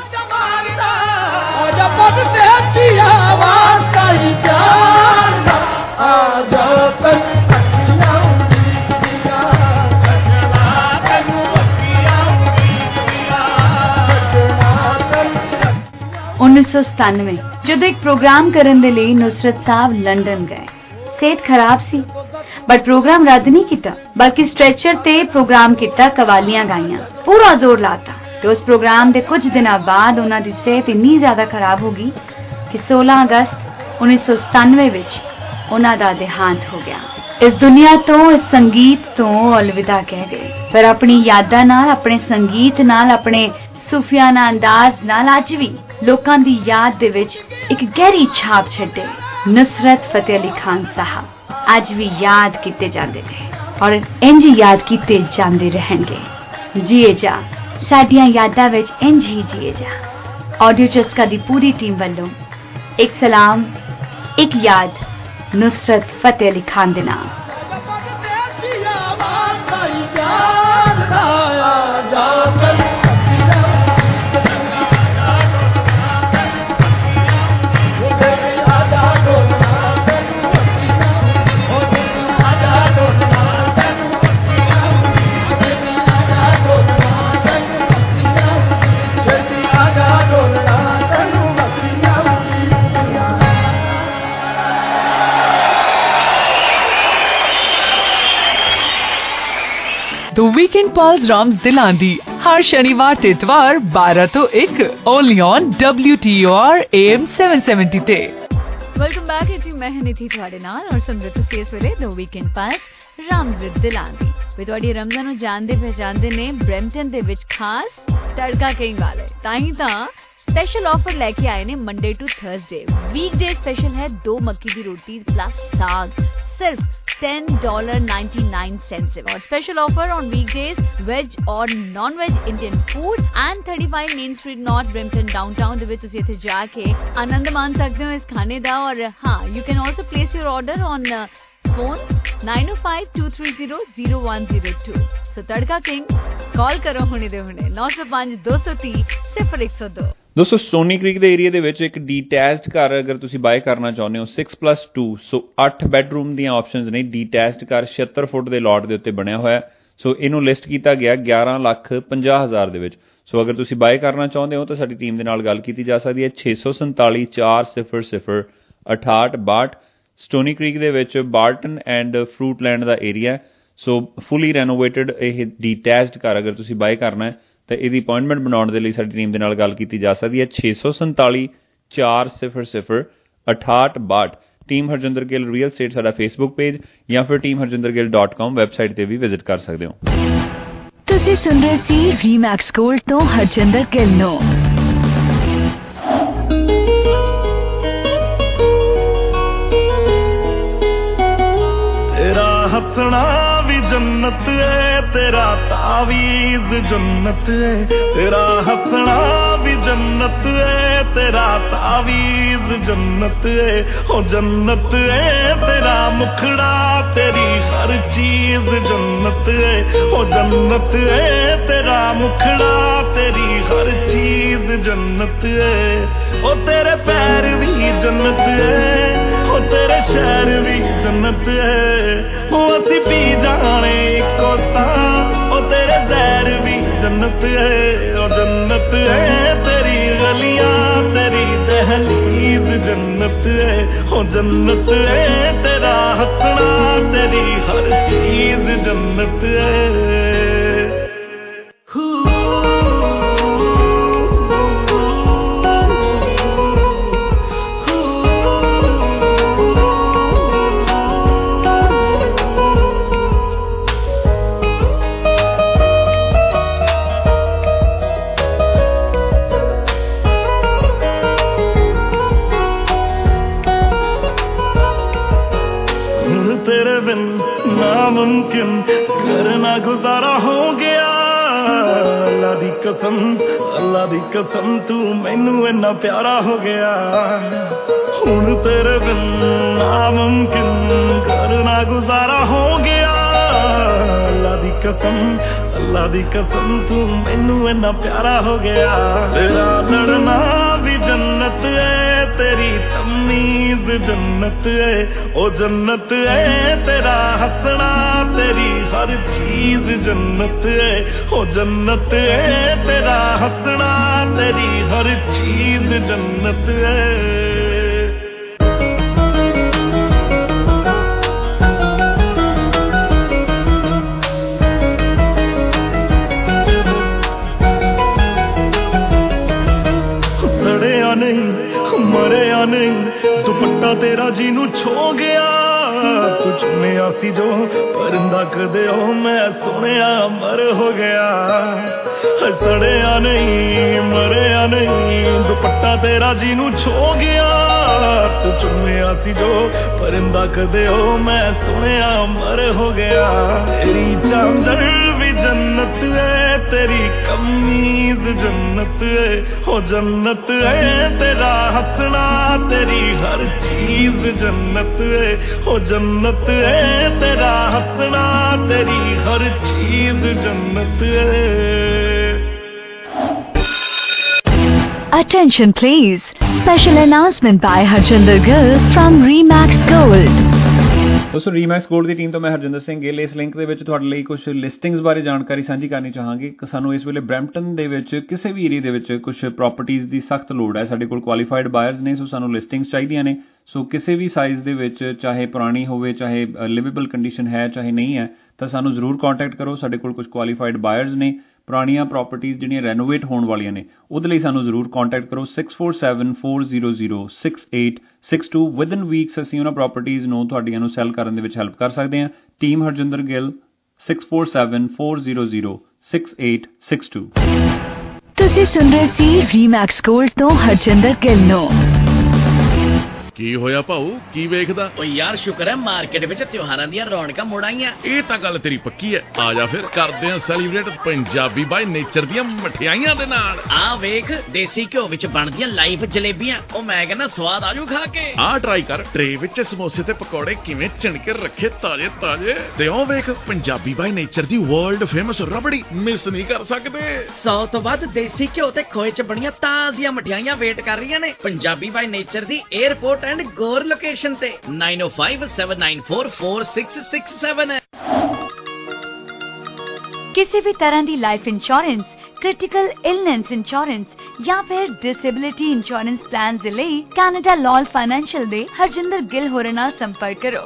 उन्नीस सौ 97 जदों एक प्रोग्राम करन दे लई नुसरत साहब लंडन गए। सेहत खराब सी बट प्रोग्राम रद्द नहीं किया, बल्कि स्ट्रेचर ते प्रोग्राम किया, कवालियां गाइयां, पूरा जोर लाता। तो उस प्रोग्राम के कुछ दिन बाद उन्हां दी सेहत इन्नी ज्यादा खराब हो गई कि 16 अगस्त 1997 विच उन्हां दा देहांत हो गया। इस दुनिया तो, इस संगीत तो अलविदा कह गए, पर अपनी यादां नाल, अपने संगीत नाल, अपने सूफियाना अंदाज नाल अज भी लोकां दी याद दे विच एक गहरी छाप छड्डे नुसरत फतेह अली खान साहब अज भी याद किते जांदे ने और इंज याद किते जांदे रहणगे। जिए जा साडियां यादां विच इंज ही जिए जा। ऑडियो चस्का दी पूरी टीम वल्लों एक सलाम, एक याद नुसरत फतेह अली खान दे नाम। The Weekend Pulse Rams दिलां दी हर शनिवार ते इतवार 12 तो 1 only on WTOR AM 770 ते। वेलकम बैक है जी, मैं निधि ਤੁਹਾਡੇ ਨਾਲ और ਸਮਰਿਤ ਸੀ ਇਸ ਵੇਲੇ The Weekend Pulse Rams दिलां दी। ਵੀ ਤੁਹਾਡੀ ਰਮਜ਼ਾਨ ਨੂੰ ਜਾਣਦੇ ਪਛਾਣਦੇ ਨੇ ਬ੍ਰੈਂਪਟਨ ਦੇ ਵਿੱਚ ਖਾਸ ਤੜਕਾ ਕਿੰਗ ਵਾਲੇ ਤਾਂ ਹੀ ਤਾਂ स्पेशल ऑफर लेके आए ने Monday to Thursday. Weekday special है 2 मक्की की रोटी प्लस साग, सिर्फ $10.99 और special offer on weekdays veg और non veg Indian food and 35 Main Street North Brampton downtown ਦੇ ਵਿੱਚ ਤੁਸੀਂ ਇੱਥੇ ਜਾ ਕੇ ਆਨੰਦ ਮਾਣ ਸਕਦੇ ਹੋ ਇਸ ਖਾਣੇ ਦਾ। और हाँ, you can also place your order on phone 9052300102। so Tadka King call करो ਹੁਣੇ ਦੇ ਹੁਣੇ 905 230 0102। ਦੋਸਤੋ ਸਟੋਨੀ ਕ੍ਰੀਕ ਦੇ ਏਰੀਆ ਦੇ ਵਿੱਚ ਇੱਕ ਡੀਟੈਚਡ ਘਰ ਅਗਰ ਤੁਸੀਂ ਬਾਏ ਕਰਨਾ ਚਾਹੁੰਦੇ ਹੋ 6+2 ਸੋ 8 ਬੈਡਰੂਮ ਦੀਆਂ ਆਪਸ਼ਨਸ ਨੇ। ਡੀਟੈਚਡ ਘਰ 76 ਫੁੱਟ ਦੇ ਲੋਟ ਦੇ ਉੱਤੇ ਬਣਿਆ ਹੋਇਆ। ਸੋ ਇਹਨੂੰ ਲਿਸਟ ਕੀਤਾ ਗਿਆ 11,50,000 ਦੇ ਵਿੱਚ। ਸੋ ਅਗਰ ਤੁਸੀਂ ਬਾਏ ਕਰਨਾ ਚਾਹੁੰਦੇ ਹੋ ਤਾਂ ਸਾਡੀ ਟੀਮ ਦੇ ਨਾਲ ਗੱਲ ਕੀਤੀ ਜਾ ਸਕਦੀ ਹੈ 647 400 6862। ਸਟੋਨੀ ਕ੍ਰੀਕ ਦੇ ਵਿੱਚ ਬਾਰਟਨ ਐਂਡ ਫਰੂਟਲੈਂਡ ਦਾ ਏਰੀਆ। ਸੋ ਫੁੱਲੀ ਰੈਨੋਵੇਟਡ ਇਹ ਡੀਟੈਚਡ ਘਰ ਅਗਰ ਤੁਸੀਂ ਬਾਏ ਕਰਨਾ ਹੈ ਤਾਂ ਇਹਦੀ ਅਪਾਇੰਟਮੈਂਟ ਬਣਾਉਣ ਦੇ ਲਈ ਸਾਡੀ ਟੀਮ ਦੇ ਨਾਲ ਗੱਲ ਕੀਤੀ ਜਾ ਸਕਦੀ ਹੈ 647 400 6862। Team Harjinder Gill real estate ਸਾਡਾ ਫੇਸਬੁੱਕ ਪੇਜ ਜਾਂ ਫਿਰ teamharjindergill.com ਵੈਬਸਾਈਟ ਤੇ ਵੀ ਵਿਜ਼ਿਟ ਕਰ ਸਕਦੇ ਹੋ। ਤੁਸੀਂ ਸੁਣ ਰਹੇ ਸੀ ਰੀਮੈਕਸ ਗੋਲਡ ਤੋਂ ਹਰਜਿੰਦਰ ਗਿੱਲ ਨੂੰ। हसना भी जन्नत है, तेरा तावीज़ जन्नत है, तेरा हसना भी जन्नत है, तेरा तावीज़ जन्नत है, ओ जन्नत है तेरा मुखड़ा, तेरी हर चीज जन्नत है, ओ जन्नत है तेरा मुखड़ा, तेरी हर चीज जन्नत है, ओ तेरे पैर भी जन्नत है, ओ तेरे शहर भी जन्नत है, ओ असी पी जाने इको ओ तेरे जहर भी जन्नत है, ओ जन्नत है तेरी गलियां, तेरी दहलीज जन्नत है, ओ जन्नत है तेरा हंसना, तेरी हर चीज जन्नत है। तेरे बिन नामुमकिन करना गुजारा हो गया, अल्लाह दी कसम, अल्लाह दी कसम तू मैनू इन्ना प्यारा हो गया, हुण तेरे बिन नामुमकिन करना गुजारा हो गया, अल्लाह दी कसम, अल्लाह दी कसम तू मैनू इन्ना प्यारा हो गया, तेरा लड़ना भी जन्नत है, तेरी तमीज जन्नत है, ओ जन्नत है तेरा हंसना, तेरी हर चीज जन्नत है, ओ जन्नत है तेरा हंसना, तेरी हर चीज जन्नत है। सड़िया नहीं मरिया नहीं, दुपट्टा तेरा जीनू छो गया, तू चुनिया सी जो परिंदा कदे हो, मैं सुनिया मर हो गया, सड़िया नहीं मरिया नहीं, दुपट्टा तेरा जीनू छो गया, तू चुनिया सी जो परिंदा कदे हो, मैं सुनिया मर हो गया, तेरी झांझर भी जन्नत है, तेरी कमीज जन्नत है, हो जन्नत है तेरा हंसना, तेरी हर चीज जन्नत है, हो जन्नत है तेरा हंसना, तेरी हर चीज जन्नत है। Attention please. Special announcement by Harjinder Gill from Remax Gold. ਦੋਸਤੋ ਰੀਮੈਕਸ ਗੋਲਡ ਦੀ ਟੀਮ ਤੋਂ ਮੈਂ ਹਰਜਿੰਦਰ ਸਿੰਘ ਗਿੱਲ ਇਸ ਲਿੰਕ ਦੇ ਵਿੱਚ ਤੁਹਾਡੇ ਲਈ ਕੁਝ ਲਿਸਟਿੰਗਸ ਬਾਰੇ ਜਾਣਕਾਰੀ ਸਾਂਝੀ ਕਰਨੀ ਚਾਹਾਂਗੇ ਕਿ ਸਾਨੂੰ ਇਸ ਵੇਲੇ ਬਰੈਂਪਟਨ ਦੇ ਵਿੱਚ ਕਿਸੇ ਵੀ ਏਰੀਆ ਦੇ ਵਿੱਚ ਕੁਝ ਪ੍ਰਾਪਰਟੀਜ਼ ਦੀ ਸਖਤ ਲੋੜ ਹੈ। ਸਾਡੇ ਕੋਲ ਕੁਆਲੀਫਾਈਡ ਬਾਇਰਸ ਨੇ, ਸੋ ਸਾਨੂੰ ਲਿਸਟਿੰਗਸ ਚਾਹੀਦੀਆਂ ਨੇ। ਸੋ ਕਿਸੇ ਵੀ ਸਾਈਜ਼ ਦੇ ਵਿੱਚ, ਚਾਹੇ ਪੁਰਾਣੀ ਹੋਵੇ, ਚਾਹੇ ਲਿਵੇਬਲ ਕੰਡੀਸ਼ਨ ਹੈ, ਚਾਹੇ ਨਹੀਂ ਹੈ, ਤਾਂ ਸਾਨੂੰ ਜ਼ਰੂਰ ਕੰਟੈਕਟ ਕਰੋ। ਸਾਡੇ ਕੋਲ ਕੁਝ ਕੁਆਲੀਫਾਈਡ ਬਾਇਰਸ ਨੇ। ਪੁਰਾਣੀਆਂ ਪ੍ਰਾਪਰਟੀਜ਼ ਜਿਹੜੀਆਂ ਰੈਨੋਵੇਟ ਹੋਣ ਵਾਲੀਆਂ ਨੇ ਉਹਦੇ ਲਈ ਸਾਨੂੰ ਜ਼ਰੂਰ ਕੰਟੈਕਟ ਕਰੋ 6474006862 ਵਿਦਨ ਵੀਕਸ ਅਸੀਂ ਉਹਨਾਂ ਪ੍ਰਾਪਰਟੀਜ਼ ਨੂੰ ਤੁਹਾਡੀਆਂ ਨੂੰ ਸੈੱਲ ਕਰਨ ਦੇ ਵਿੱਚ ਹੈਲਪ ਕਰ ਸਕਦੇ ਹਾਂ। ਟੀਮ ਹਰਜਿੰਦਰ ਗਿੱਲ 6474006862। ਤੁਸੀਂ ਸੁਣ ਰਹੇ ਸੀ ਰੀਮੈਕਸ ਗੋਲਡ ਤੋਂ ਹਰਜਿੰਦਰ ਗਿੱਲ ਨੂੰ। ਕੀ ਹੋਇਆ ਭਾਊ, ਕੀ ਵੇਖਦਾ? ਓ ਯਾਰ ਸ਼ੁਕਰ ਹੈ ਮਾਰਕੀਟ ਵਿੱਚ ਤਿਉਹਾਰਾਂ ਦੀਆਂ ਰੌਣਕਾਂ ਮੁੜ ਆਈਆਂ। ਇਹ ਤਾਂ ਗੱਲ ਤੇਰੀ ਪੱਕੀ ਹੈ। ਆ ਜਾ ਫਿਰ ਕਰਦੇ ਆਂ ਸੈਲੀਬ੍ਰੇਟ ਪੰਜਾਬੀ ਬਾਈ ਨੇਚਰ ਦੀਆਂ ਮਠਿਆਈਆਂ ਦੇ ਨਾਲ। ਆ ਵੇਖ ਦੇਸੀ ਘਿਓ ਵਿੱਚ ਬਣਦੀਆਂ ਲਾਈਵ ਜਲੇਬੀਆਂ, ਉਹ ਮੈਂ ਕਹਿੰਦਾ ਸਵਾਦ ਆਜੂ ਖਾ ਕੇ। ਆ ਟਰਾਈ ਕਰ, ਟਰੇ ਵਿੱਚ ਸਮੋਸੇ ਤੇ ਪਕੌੜੇ ਕਿਵੇਂ ਚਿਣਕੇ ਰੱਖੇ ਤਾਜ਼ੇ ਤਾਜ਼ੇ। ਤੇ ਉਹ ਵੇਖ ਪੰਜਾਬੀ ਬਾਈ ਨੇਚਰ ਦੀ ਵਰਲਡ ਫੇਮਸ ਰਬੜੀ, ਮਿਸ ਨਹੀਂ ਕਰ ਸਕਦੇ। 100 ਤੋਂ ਵੱਧ ਦੇਸੀ ਘਿਓ ਤੇ ਖੋਏ ਚ ਬਣੀਆਂ ਤਾਜ਼ੀਆਂ ਮਠਿਆਈਆਂ ਵੇਟ ਕਰ ਰਹੀਆਂ ਨੇ ਪੰਜਾਬੀ ਬਾਈ ਨੇਚਰ ਦੀ 에ਅਰਪੋਰਟ ਐਂਡ ਗੋਰ ਲੋਕੇਸ਼ਨ ਤੇ 9057944667 ਹੈ। किसी भी तरह की life insurance, critical illness insurance या फिर डिसेबिलिटी इंश्योरेंस प्लान ਦੇ ਲਈ ਕੈਨੇਡਾ ਲਾਲ ਫਾਈਨੈਂਸ਼ੀਅਲ ਦੇ ਹਰਜਿੰਦਰ ਗਿੱਲ ਹੋਰਾਂ ਨਾਲ ਸੰਪਰਕ ਕਰੋ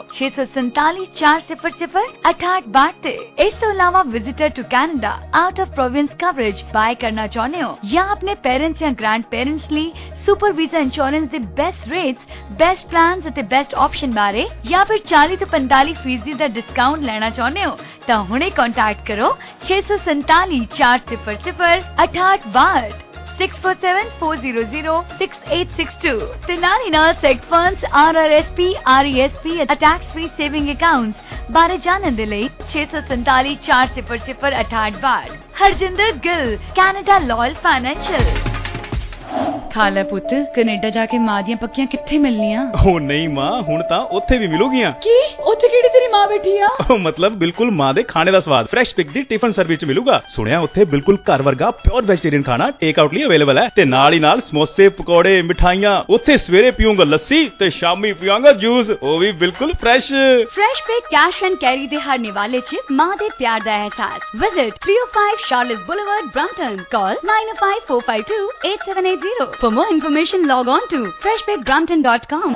6474006862 ਤੇ। ਇਸ ਤੋਂ ਇਲਾਵਾ visitor to Canada out of province coverage buy ਕਰਨਾ ਚਾਹੁੰਦੇ ਹੋ ਜਾਂ ਆਪਣੇ ਪੇਰੈਂਟਸ ਜਾਂ ਗ੍ਰੈਂਡ ਪੇਰੈਂਟਸ ਲਈ ਸੁਪਰ ਵੀਜ਼ਾ ਇੰਸ਼ੋਰੈਂਸ ਦੇ ਬੈਸਟ ਰੇਟਸ, ਬੈਸਟ ਪਲਾਨਸ ਅਤੇ ਬੈਸਟ ਆਪਸ਼ਨ ਬਾਰੇ ਜਾਂ ਫਿਰ 40 ਤੋਂ 45% ਦਾ ਡਿਸਕਾਊਂਟ ਲੈਣਾ ਚਾਹੁੰਦੇ ਹੋ ਤਾਂ ਹੁਣੇ ਕੰਟੈਕਟ ਕਰੋ 6474006862। 6474006862 ਤੇ ਨਾਲ ਹੀ ਨਾਲ seg funds RRSP RESP tax free saving accounts ਬਾਰੇ ਜਾਣਨ ਦੇ ਲਈ 647 400 Harjinder Gill Canada Loyal financial. ਖਾਲਾ ਪੁੱਤ ਕੈਨੇਡਾ ਜਾ ਕੇ ਮਾਂ ਦੀਆਂ ਪੱਕੀਆਂ ਕਿੱਥੇ ਮਿਲਣੀਆਂ? ਉਹ ਨਹੀਂ ਮਾਂ, ਹੁਣ ਤਾਂ ਉੱਥੇ ਵੀ ਮਿਲੂਗੀਆਂ। ਕੀ ਉੱਥੇ ਕਿਹੜੀ ਤੇਰੀ ਮਾਂ ਬੈਠੀ ਆ? ਉਹ ਮਤਲਬ ਬਿਲਕੁਲ ਮਾਂ ਦੇ ਖਾਣੇ ਦਾ ਸਵਾਦ ਫਰੈਸ਼ ਪਿਕ ਦੀ ਟਿਫਨ ਸਰਵਿਸ ਚ ਮਿਲੂਗਾ। ਸੁਣਿਆ ਉੱਥੇ ਬਿਲਕੁਲ ਘਰ ਵਰਗਾ ਪਿਓਰ ਵੈਜੀਟੇਰੀਅਨ ਖਾਣਾ ਟੇਕ ਆਊਟ ਲਈ ਅਵੇਲੇਬਲ ਹੈ ਤੇ ਨਾਲ ਹੀ ਨਾਲ ਸਮੋਸੇ ਪਕੌੜੇ ਮਿਠਾਈਆਂ। ਉੱਥੇ ਸਵੇਰੇ ਪੀਊਂਗਾ ਲੱਸੀ ਤੇ ਸ਼ਾਮੀ ਪੀਵਾਂਗਾ ਜੂਸ, ਉਹ ਵੀ ਬਿਲਕੁਲ fresh pick cash and carry ਦੇ ਹਰ ਨਿਵਾਲੇ ਚ ਮਾਂ ਦੇ ਪਿਆਰ ਦਾ ਅਹਿਸਾਸ। Visit 305 Charles Boulevard Brampton. Call 9054528780। For more information, log on to freshpickbrampton.com.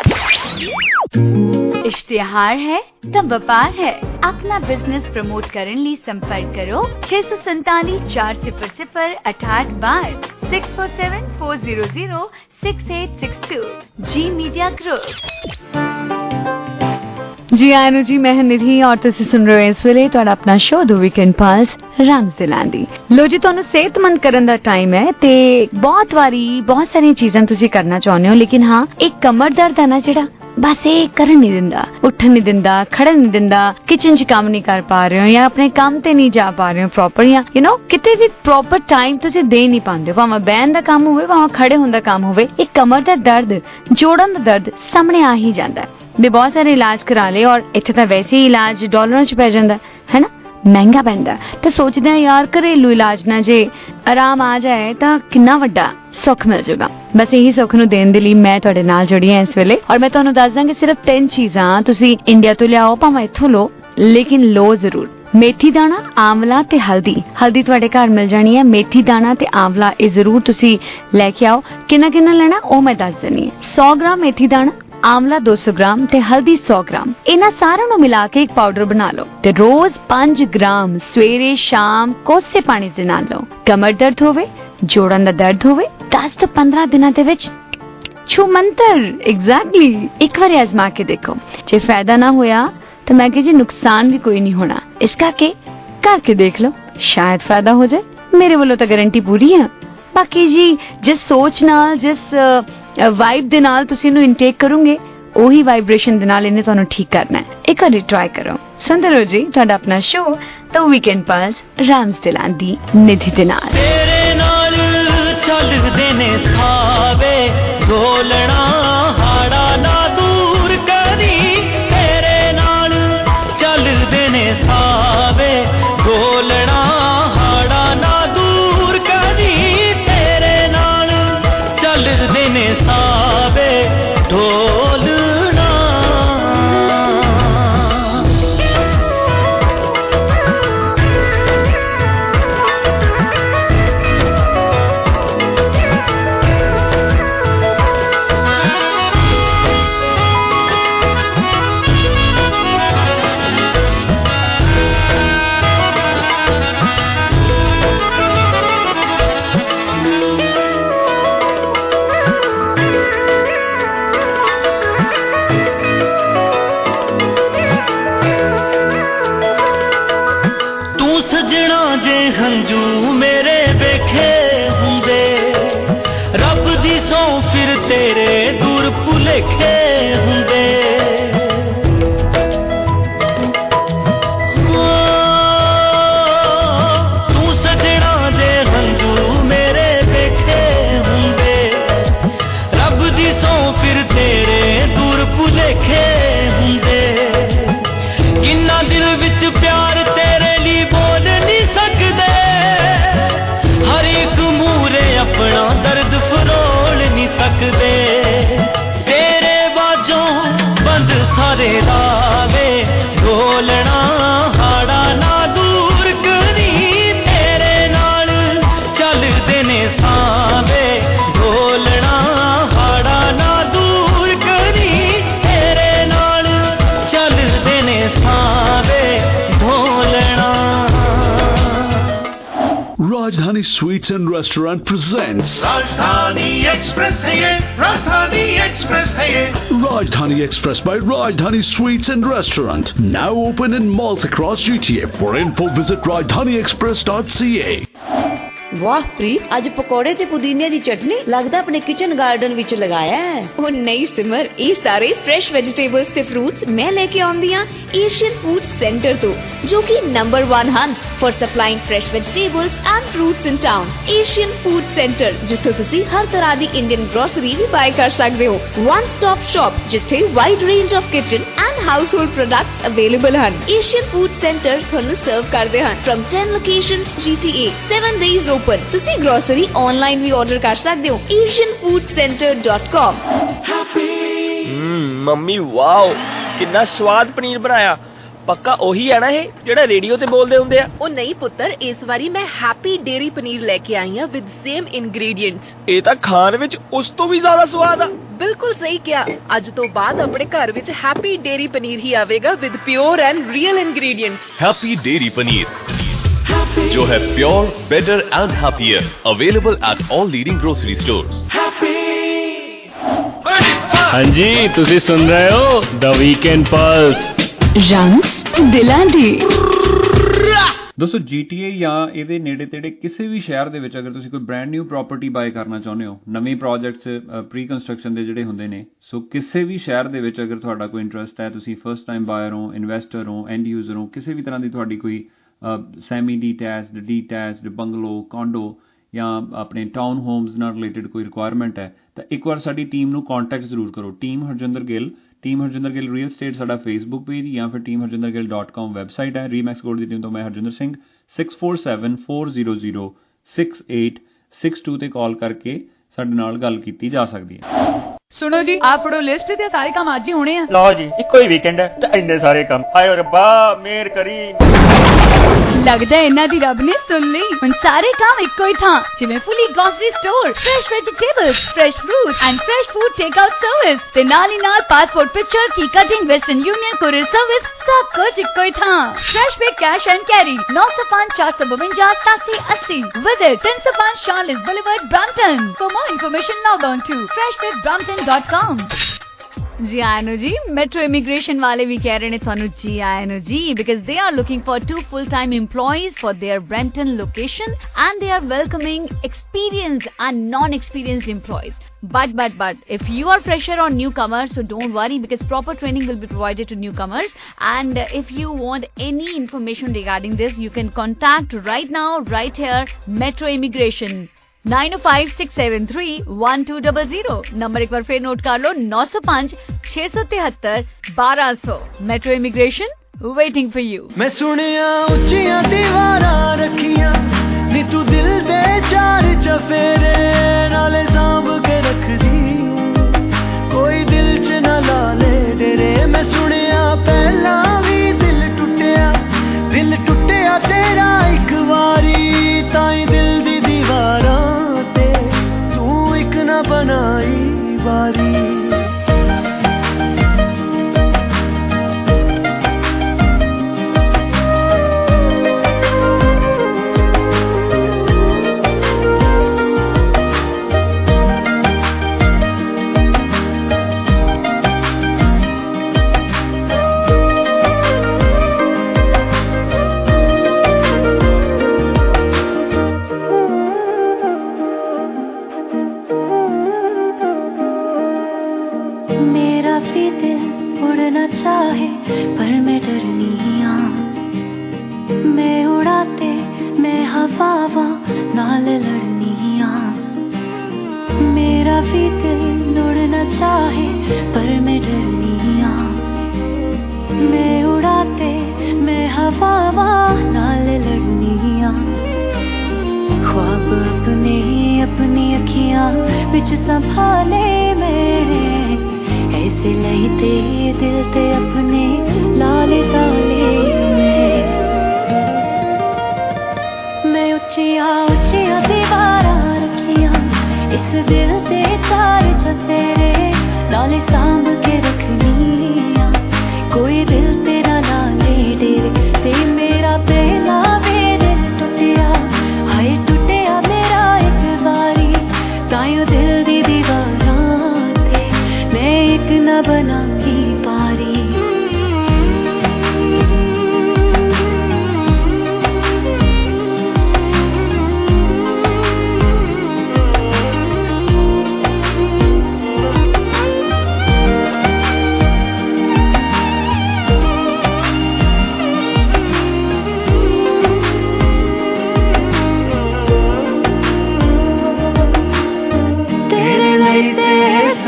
इश्तिहार है तब व्यापार है। अपना बिजनेस प्रमोट करने लिए संपर्क करो 647 400 647-400-6862 जी मीडिया ग्रुप। जी आए नो जी, मैं निधि और तुसी सुन रहे हो इस वेले तुहाडा अपना शो द वीकेंड पल्स राम्स दिलांदी। लो जी, तुहानू सेहतमंद करन दा टाइम है ते बहुत वारी बहुत सारी चीज़ां तुसी करना चाहुंदे हो, लेकिन हाँ एक कमर दर्द है ना जिहड़ा बस ये करन नहीं दिंदा, उठन नहीं दिंदा, खड़न नहीं दिंदा, किचन च काम नहीं कर पा रहे हो या अपने काम ते नहीं जा पा रहे हो प्रॉपर, या यू नो किते भी प्रॉपर टाइम तुसी दे नहीं पांदे हो, भावें बैन दा काम होवे भावें खड़े होण दा काम होवे, एक कमर दा दर्द जोड़न दा दर्द सामने आ ही जांदा है। भी बहुत सारे इलाज करा ले और इत्थे तां वैसे ही इलाज डॉलरां च पै जांदा है ना, महंगा पैंदा। तो सोचदे हैं यार घरेलू इलाज ना जे आराम आ जाए तां किन्ना वड्डा सुख मिल जाएगा। बस यही सुख नूं देण दे लई मैं तुहाडे नाल जुड़ी हां इस वेले और मैं तुहानूं दस दांगी सिर्फ 3 चीज़ां तुसी इंडिया तो लियाओ, भावें इत्थों लो, लेकिन लो जरूर। मेथी दाना, आंवला ते हल्दी। हल्दी तुहाडे घर मिल जानी है, मेथी दाना ते आंवला ये जरूर तुसी लेके आओ। किन्ना किन्ना लेना ओ मैं दस देनी है। 100 ग्राम मेथी दाना, आंवला 200 ग्राम ते हल्दी 100 ग्राम, इन्हां सारिਆਂ ਨੂੰ ਮਿਲਾ ਕੇ ਇੱਕ ਪਾਊਡਰ ਬਣਾ ਲਓ ਤੇ ਰੋਜ਼ 5 ਗ੍ਰਾਮ ਸਵੇਰੇ ਸ਼ਾਮ ਕੋਸੇ ਪਾਣੀ ਦੇ ਨਾਲ ਲਓ। ਕਮਰ ਦਰਦ ਹੋਵੇ, ਜੋੜਾਂ ਦਾ ਦਰਦ ਹੋਵੇ, 10 ਤੋਂ 15 ਦਿਨਾਂ ਦੇ ਵਿੱਚ ਛੂ ਮੰਤਰ ਐਗਜ਼ੈਕਟਲੀ ਇੱਕ ਵਾਰ ਆਜ਼ਮਾ ਕੇ ਦੇਖੋ। ਜੇ ਫਾਇਦਾ ਨਾ ਹੋਇਆ ਤਾਂ ਮੈਂ ਕਹਾਂ ਜੀ ਨੁਕਸਾਨ ਵੀ ਕੋਈ ਨਹੀਂ ਹੋਣਾ, ਇਸ ਕਰਕੇ ਕਰਕੇ ਦੇਖ ਲਓ, ਸ਼ਾਇਦ ਫਾਇਦਾ ਹੋ ਜਾਏ। ਮੇਰੇ ਵੱਲੋਂ ਤਾਂ ਗਾਰੰਟੀ ਪੂਰੀ ਹੈ। ਬਾਕੀ ਜੀ ਜਿਸ ਸੋਚ ਨਾਲ ਜਿਸ ਵਾਈਬ ਦੇ ਨਾਲ ਤੁਸੀਂ ਇਹਨੂੰ ਇਨਟੇਕ ਕਰੋਗੇ ਉਹੀ ਵਾਈਬ੍ਰੇਸ਼ਨ ਦੇ ਨਾਲ ਇਹਨੇ ਤੁਹਾਨੂੰ ਠੀਕ ਕਰਨਾ ਹੈ। ਇੱਕ ਵਾਰੀ ਟਰਾਈ ਕਰੋ। ਸੁਣਦੇ ਰਹੋ ਜੀ ਤੁਹਾਡਾ ਆਪਣਾ ਸ਼ੋ ਦ ਵੀਕਐਂਡ ਪਲਸ ਰਾਮਸ ਦਿਲਾਂਦੀ ਨਿਧੀ ਦੇ ਨਾਲ। ਤੇਰੇ ਨਾਲ ਚੱਲਦੇ ਨੇ ਸਾਵੇ ਢੋਲਣਾ ਹਾੜਾ ਨਾ ਦੂਰ ਕਰੀ, ਤੇਰੇ ਨਾਲ ਚੱਲਦੇ ਨੇ ਸਾਵੇ ਢੋਲਣਾ ਹਾੜਾ ਨਾ ਦੂਰ ਕਰੀ, ਤੇਰੇ ਨਾਲ ਚੱਲਦੇ ਨੇ ਸਾਵੇ ਢੋਲਣਾ। ਹੰਝੂ ਮੇਰੇ ਵੇਖੇ ਹੁੰਦੇ, ਰੱਬ ਦੀ ਸੌਂ ਫਿਰ ਤੇਰੇ ਦੂਰ ਭੁਲੇਖੇ ਹੁੰਦੇ। ਤੂੰ ਸਜਣਾ ਦੇ ਹੰਝੂ ਮੇਰੇ ਵੇਖੇ ਹੁੰਦੇ, ਰੱਬ ਦੀ ਸੌਂ ਫਿਰ ਤੇਰੇ ਦੂਰ ਭੁਲੇਖੇ ਹੁੰਦੇ। ਕਿੰਨਾ ਦਿਲ ਵਿੱਚ ਪਿਆਰ ਤੇਰੇ ਲਈ ਬੋਲ ਨਹੀਂ ਸਕਦੇ, ਹਰ ਇੱਕ ਮੂਰੇ ਆਪਣਾ ਦਰਦ ਫਰੋਲ ਨਹੀਂ ਸਕਦੇ। ਤੇਰੇ ਬਾਝੋਂ ਬੰਦ ਸਾਰੇ ਰਾਵੇ ਢੋਲਣਾ ਹਾੜਾ ਨਾ ਦੂਰ ਕਰੀ, ਤੇਰੇ ਨਾਲ ਚੱਲਦੇ ਨੇ ਸਾਵੇ ਢੋਲਣਾ ਹਾੜਾ ਨਾ ਦੂਰ ਕਰੀ, ਤੇਰੇ ਨਾਲ ਚੱਲਦੇ ਨੇ ਸਾਵੇ ਢੋਲਣਾ। Rajdhani Sweets and Restaurant presents Rajdhani Express है ये, Rajdhani Express है ये। Rajdhani Express by Rajdhani Sweets and Restaurant, now open in malls across GTA. For info visit rajdhaniexpress.ca. वाह प्रीत, अज पकौड़े ते पुदीने दी चटनी लगदा अपने किचन गार्डन विच लगाया है। ओ नहीं सिमर, ये सारे फ्रेश वेजिटेबल्स ते फ्रूट्स मैं लेके आउंदी हां एशियन फूड सेंटर तो, जो कि नंबर 1 हन for supplying fresh vegetables and fruits in town. Asian food centre, जिथे तुसी हर तरह दी इंडियन ग्रोसरी भी बाय कर सकदे हो। वन स्टॉप शॉप जिथे wide range of kitchen and household products available हन। एशियन फूड सेंटर तुहानू सर्व करदे हन from 10 locations GTA, 7 days open। तुसी ग्रोसरी ऑनलाइन भी ऑर्डर कर सकदे हो asianfoodcenter.com। मम्मी वाओ, कितना स्वाद पनीर बनाया। पक्का ओही है ना ये जेड़ा रेडियो ते बोलदे हुंदे आ? ओ नहीं पुत्तर, इस बारी मैं हैप्पी डेयरी पनीर लेके आई हां विद सेम इंग्रेडिएंट्स। ये तां खान विच उस तो भी ज्यादा स्वाद आ। बिल्कुल सही किया, अज तो बाद अपने घर विच हैप्पी डेयरी पनीर ही आवेगा with pure and real ingredients. Happy Dairy paneer, जो है pure, better and happier, available at all leading grocery stores. हाँ जी, तुसी सुन रहे हो द वीकेंड पल्स। रंग दिलां दी। दोस्तों GTA ਜਾਂ ਇਹਦੇ ਨੇੜੇ ਤੇੜੇ ਕਿਸੇ ਵੀ ਸ਼ਹਿਰ ਦੇ ਵਿੱਚ ਅਗਰ ਤੁਸੀਂ ਕੋਈ ਬ੍ਰੈਂਡ ਨਿਊ ਪ੍ਰਾਪਰਟੀ ਬਾਏ ਕਰਨਾ ਚਾਹੁੰਦੇ ਹੋ, ਨਵੇਂ ਪ੍ਰੋਜੈਕਟਸ ਪ੍ਰੀ ਕੰਸਟਰਕਸ਼ਨ ਦੇ ਜਿਹੜੇ ਹੁੰਦੇ ਨੇ, ਸੋ ਕਿਸੇ ਵੀ ਸ਼ਹਿਰ ਦੇ ਵਿੱਚ ਅਗਰ ਤੁਹਾਡਾ ਕੋਈ ਇੰਟਰਸਟ ਹੈ, ਤੁਸੀਂ ਫਸਟ ਟਾਈਮ ਬਾਇਰ ਹੋ, ਇਨਵੈਸਟਰ ਹੋ, ਐਂਡ ਯੂਜ਼ਰ ਹੋ, ਕਿਸੇ ਵੀ ਤਰ੍ਹਾਂ ਦੀ ਤੁਹਾਡੀ ਕੋਈ ਸੈਮੀ ਡੀਟੈਚਡ ਬੰਗਲੋ, ਕੌਂਡੋ ਜਾਂ ਆਪਣੇ ਟਾਊਨ ਹੋਮਸ ਨਾਲ ਰਿਲੇਟਡ ਕੋਈ ਰਿਕੁਆਇਰਮੈਂਟ ਹੈ, ਤਾਂ ਇੱਕ ਵਾਰ ਸਾਡੀ ਟੀਮ ਨੂੰ ਕੰਟੈਕਟ ਜ਼ਰੂਰ ਕਰੋ। Team Harjinder Gill real estate ਸਾਡਾ ਫੇਸਬੁੱਕ ਪੇਜ ਜਾਂ ਫਿਰ teamharjindergill.com ਵੈਬਸਾਈਟ ਹੈ। ਰੀਮੈਕਸ ਗੋਲਡ ਦੀ ਟੀਮ ਤੋਂ ਮੈਂ ਹਰਜਿੰਦਰ ਸਿੰਘ 6474006862 ਤੇ ਕਾਲ ਕਰਕੇ ਸਾਡੇ ਨਾਲ ਗੱਲ ਕੀਤੀ ਜਾ ਸਕਦੀ ਹੈ। सुनो जी, आप फड़ो लिस्ट ते सारे काम आज ही होने हैं। लो जी, इको ही वीकेंड है ते इन्ने सारे काम। आयो रब्बा मेहर करी। लगदा है इन्हां दी रब ने सुन ली। हुण सारे काम इक्को ही था, जिवें fully grocery store, fresh vegetables, fresh fruit and fresh food take out service ते नाल ही नाल पासपोर्ट पिक्चर की cutting, western union courier service, सब कुछ इक्को ही था। Fresh pick cash and carry 905 452 8780 with 305 Charles Boulevard, Brampton। For more information log on to freshwithbrampton.com। जी आयनो जी, मेट्रो इमिग्रेशन वाले भी कह रहे हैं थानू जी आयनो जी, because they are looking for 2 full-time employees for their Brampton location and they are welcoming experienced and non-experienced employees. But if you are fresher or newcomer, so don't worry because proper training will be provided to newcomers. And if you want any information regarding this, you can contact right now, right here, Metro Immigration 9056731200। Number एक बार फिर नोट कर लो, 905 673 1200। Metro Immigration waiting for you. मैं सुनिया उच्चियां दीवारां रखियां नी तू दिल दे चार चफेरे नाले सांभ के रख दी, कोई दिल च ना ला ले डेरे। मैं सुनिया पहला भी दिल टुटिया तेरा एक वारी, ताई दिल दी दीवारां बनाई बारी। चाहे पर मैं डरनी हाँ, मैं उड़ाते मैं हवावा नाल लड़नी हाँ। मेरा भी दिल उड़ना चाहे पर मैं डरनी हाँ, मैं उड़ाते मैं हवावा नाल लड़नी हाँ। ख्वाब अपने अपनी अखियां विच संभाले मैं, ऐसे लहते दिल ते अपने लाले ताले मैं उच्चियां दीवारां रखियां, इस दिल ते चार चफेरे नाले सांभ के रखनियां, कोई दिल तेरा नाले डेरे। ते मेरा पहला भी दिल टुटिया, हाय टुटिया मेरा एक बारी, तायो दिल दी दीवारां ते मैं एक न बना की पारी।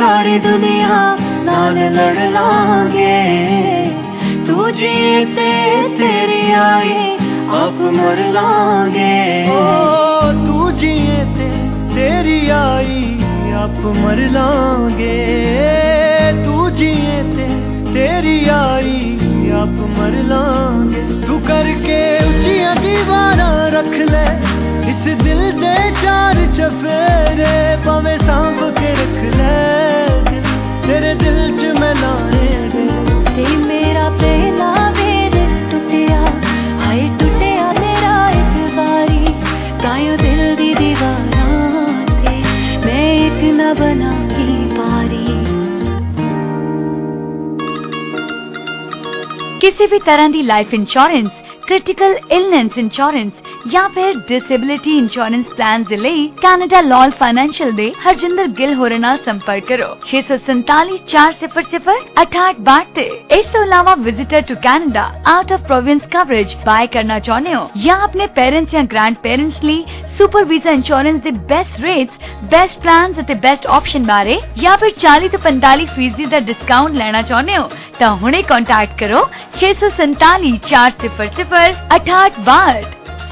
सारी दुनिया नाल लड़ लांगे तू जिए ते तेरी आई आप मर लांगे तू जिए ते तेरी आई आप मर लांगे तू जिए ते तेरी आई आप मर लांगे तू करके ऊंचियां दीवारां रख ले इस दिल दे चार चफेरे भावे सांभ के रख ले तेरे दिल च मैं लाने दे ते मेरा पहला वेद टुटिया हाय टुटिया मेरा एक बारी कायो दिल दी दीवारां ते मैं एक न बना की पारी। किसी भी तरह की life insurance, critical illness insurance या फिर डिसेबिलिटी इंश्योरेंस प्लान ਦੇ ਲਈ ਕੈਨੇਡਾ ਲਾਲ ਫਾਈਨੈਂਸ਼ੀਅਲ ਦੇ ਹਰਜਿੰਦਰ ਗਿੱਲ ਹੋਰਾਂ ਨਾਲ ਸੰਪਰਕ ਕਰੋ 647 400 6862 ਤੇ। ਇਸ ਤੋਂ ਇਲਾਵਾ visitor to Canada out of province coverage buy ਕਰਨਾ ਚਾਹੁੰਦੇ ਹੋ ਜਾਂ ਆਪਣੇ ਪੇਰੈਂਟਸ ਜਾਂ ਗ੍ਰੈਂਡ ਪੇਰੈਂਟਸ ਲਈ ਸੁਪਰ ਵੀਜ਼ਾ ਇੰਸ਼ੋਰੈਂਸ ਦੇ ਬੈਸਟ ਰੇਟਸ, ਬੈਸਟ ਪਲਾਨਸ ਅਤੇ ਬੈਸਟ ਆਪਸ਼ਨ ਬਾਰੇ ਜਾਂ ਫਿਰ 40 ਤੋਂ 45% ਦਾ ਡਿਸਕਾਊਂਟ ਲੈਣਾ ਚਾਹੁੰਦੇ ਹੋ ਤਾਂ ਹੁਣੇ ਕੰਟੈਕਟ ਕਰੋ 647 400 6862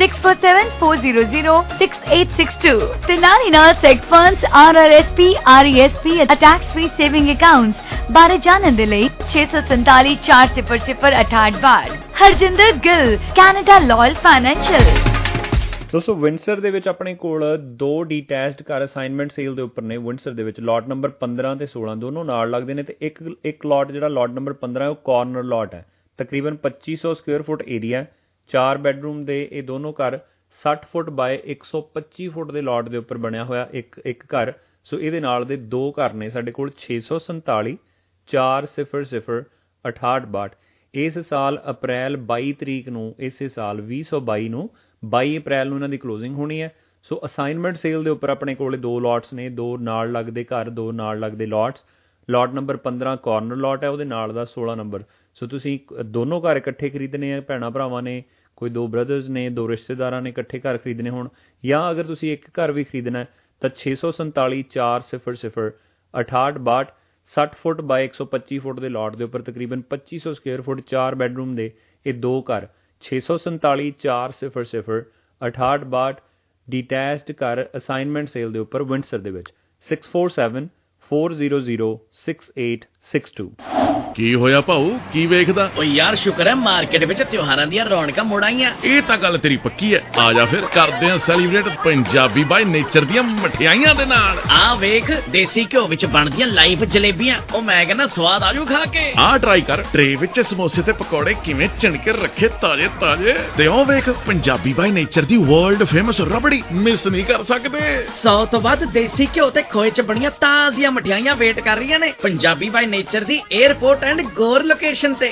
647-400-6862 ਤੇ ਨਾਲ ਹੀ ਨਾਲ ਸੈਕ ਫੰਡਸ, RRSP, RESP ਅਤੇ ਟੈਕਸ ਫ੍ਰੀ ਸੇਵਿੰਗ ਅਕਾਊਂਟਸ ਬਾਰੇ ਜਾਣਨ ਦੇ ਲਈ 647 400 6862 Harjinder Gill, Canada Loyal financial. ਦੋਸਤੋ ਵਿੰਡਸਰ ਦੇ ਵਿੱਚ ਆਪਣੇ ਕੋਲ 2 ਡੀਟੈਚਡ ਘਰ ਅਸਾਈਨਮੈਂਟ ਸੇਲ ਦੇ ਉੱਪਰ ਨੇ। ਵਿੰਡਸਰ ਦੇ ਵਿੱਚ ਲੋਟ ਨੰਬਰ 15 ਤੇ 16 ਦੋਨੋਂ ਨਾਲ ਲੱਗਦੇ ਨੇ ਤੇ ਇੱਕ ਲੋਟ ਜਿਹੜਾ ਲੋਟ ਨੰਬਰ 15 ਹੈ ਉਹ ਕਾਰਨਰ ਲੋਟ ਹੈ। ਤਕਰੀਬਨ 2500 ਸਕੁਅਰ ਫੁੱਟ ਏਰੀਆ, 4 ਬੈਡਰੂਮ ਦੇ ਇਹ ਦੋਨੋਂ ਘਰ 60 ਫੁੱਟ ਬਾਏ 125 ਫੁੱਟ ਦੇ ਲੋਟ ਦੇ ਉੱਪਰ ਬਣਿਆ ਹੋਇਆ ਇੱਕ ਘਰ। ਸੋ ਇਹਦੇ ਨਾਲ ਦੇ 2 ਘਰ ਨੇ ਸਾਡੇ ਕੋਲ 647 400 6862। ਇਸ ਸਾਲ ਅਪ੍ਰੈਲ 22 ਤਰੀਕ ਨੂੰ, ਇਸੇ ਸਾਲ 2022 ਨੂੰ 22 ਅਪ੍ਰੈਲ ਨੂੰ ਇਹਨਾਂ ਦੀ ਕਲੋਜ਼ਿੰਗ ਹੋਣੀ ਹੈ। ਸੋ ਅਸਾਈਨਮੈਂਟ ਸੇਲ ਦੇ ਉੱਪਰ ਆਪਣੇ ਕੋਲ 2 ਲੋਟਸ ਨੇ, 2 ਨਾਲ ਲੱਗਦੇ ਘਰ, 2 ਨਾਲ ਲੱਗਦੇ lots. Lot number 15 corner lot ਹੈ, ਉਹਦੇ ਨਾਲ ਦਾ 16 ਨੰਬਰ। ਸੋ ਤੁਸੀਂ ਦੋਨੋਂ ਘਰ ਇਕੱਠੇ ਖਰੀਦਣੇ ਆ, ਭੈਣਾਂ ਭਰਾਵਾਂ ਨੇ, ਕੋਈ 2 ਬ੍ਰਦਰਸ ਨੇ, 2 ਰਿਸ਼ਤੇਦਾਰਾਂ ਨੇ ਇਕੱਠੇ ਘਰ ਖਰੀਦਣੇ ਹੋਣ, ਜਾਂ ਅਗਰ ਤੁਸੀਂ ਇੱਕ ਘਰ ਵੀ ਖਰੀਦਣਾ ਤਾਂ 647 400 6862 60 ਫੁੱਟ ਬਾਏ 125 ਫੁੱਟ ਦੇ ਲੋਟ ਦੇ ਉੱਪਰ ਤਕਰੀਬਨ 2500 ਸਕੁਅਰ ਫੁੱਟ 4 ਬੈਡਰੂਮ ਦੇ ਇਹ 2 ਘਰ 647 400 6862 ਡੀਟੈਚਡ ਘਰ ਅਸਾਈਨਮੈਂਟ ਸੇਲ ਦੇ ਉੱਪਰ ਵਿੰਡਸਰ ਦੇ ਵਿੱਚ 647 400 6862। ਕੀ ਹੋਇਆ ਭਾਊ, ਕੀ ਵੇਖਦਾ? ਓ ਯਾਰ ਸ਼ੁਕਰ ਹੈ ਮਾਰਕੀਟ ਵਿੱਚ ਤਿਉਹਾਰਾਂ ਦੀਆਂ ਰੌਣਕਾਂ ਮੁੜ ਆਈਆਂ। ਇਹ ਤਾਂ ਗੱਲ ਤੇਰੀ ਪੱਕੀ ਹੈ। ਆ ਜਾ ਫਿਰ ਕਰਦੇ ਆ ਸੈਲੀਬ੍ਰੇਟ ਪੰਜਾਬੀ ਬਾਈ ਨੇਚਰ ਦੀਆਂ ਮਠਿਆਈਆਂ ਦੇ ਨਾਲ। ਆ ਵੇਖ ਦੇਸੀ ਘਿਓ ਵਿੱਚ ਬਣਦੀਆਂ ਲਾਈਵ ਜਲੇਬੀਆਂ, ਉਹ ਮੈਂ ਕਹਿੰਦਾ ਸਵਾਦ ਆਜੂ ਖਾ ਕੇ। ਆ ਟਰਾਈ ਕਰ, ਟਰੇ ਵਿੱਚ ਸਮੋਸੇ ਤੇ ਪਕੌੜੇ ਕਿਵੇਂ ਚਿਣਕੇ ਰੱਖੇ ਤਾਜ਼ੇ ਤਾਜ਼ੇ। ਤੇ ਉਹ ਵੇਖ ਪੰਜਾਬੀ ਬਾਈ ਨੇਚਰ ਦੀ ਵਰਲਡ ਫੇਮਸ ਰਬੜੀ, ਮਿਸ ਨਹੀਂ ਕਰ ਸਕਦੇ। 100 ਤੋਂ ਵੱਧ ਦੇਸੀ ਘਿਓ ਤੇ ਖੋਏ ਚ ਬਣੀਆਂ ਤਾਜ਼ੀਆਂ ਮਠਿਆਈਆਂ ਵੇਟ ਕਰ ਰਹੀਆਂ ਨੇ ਪੰਜਾਬੀ ਬਾਈ ਨੇਚਰ ਦੀ 에ਅਰਪੋਰਟ ਐਂਡ ਗੋਰ ਲੋਕੇਸ਼ਨ ਤੇ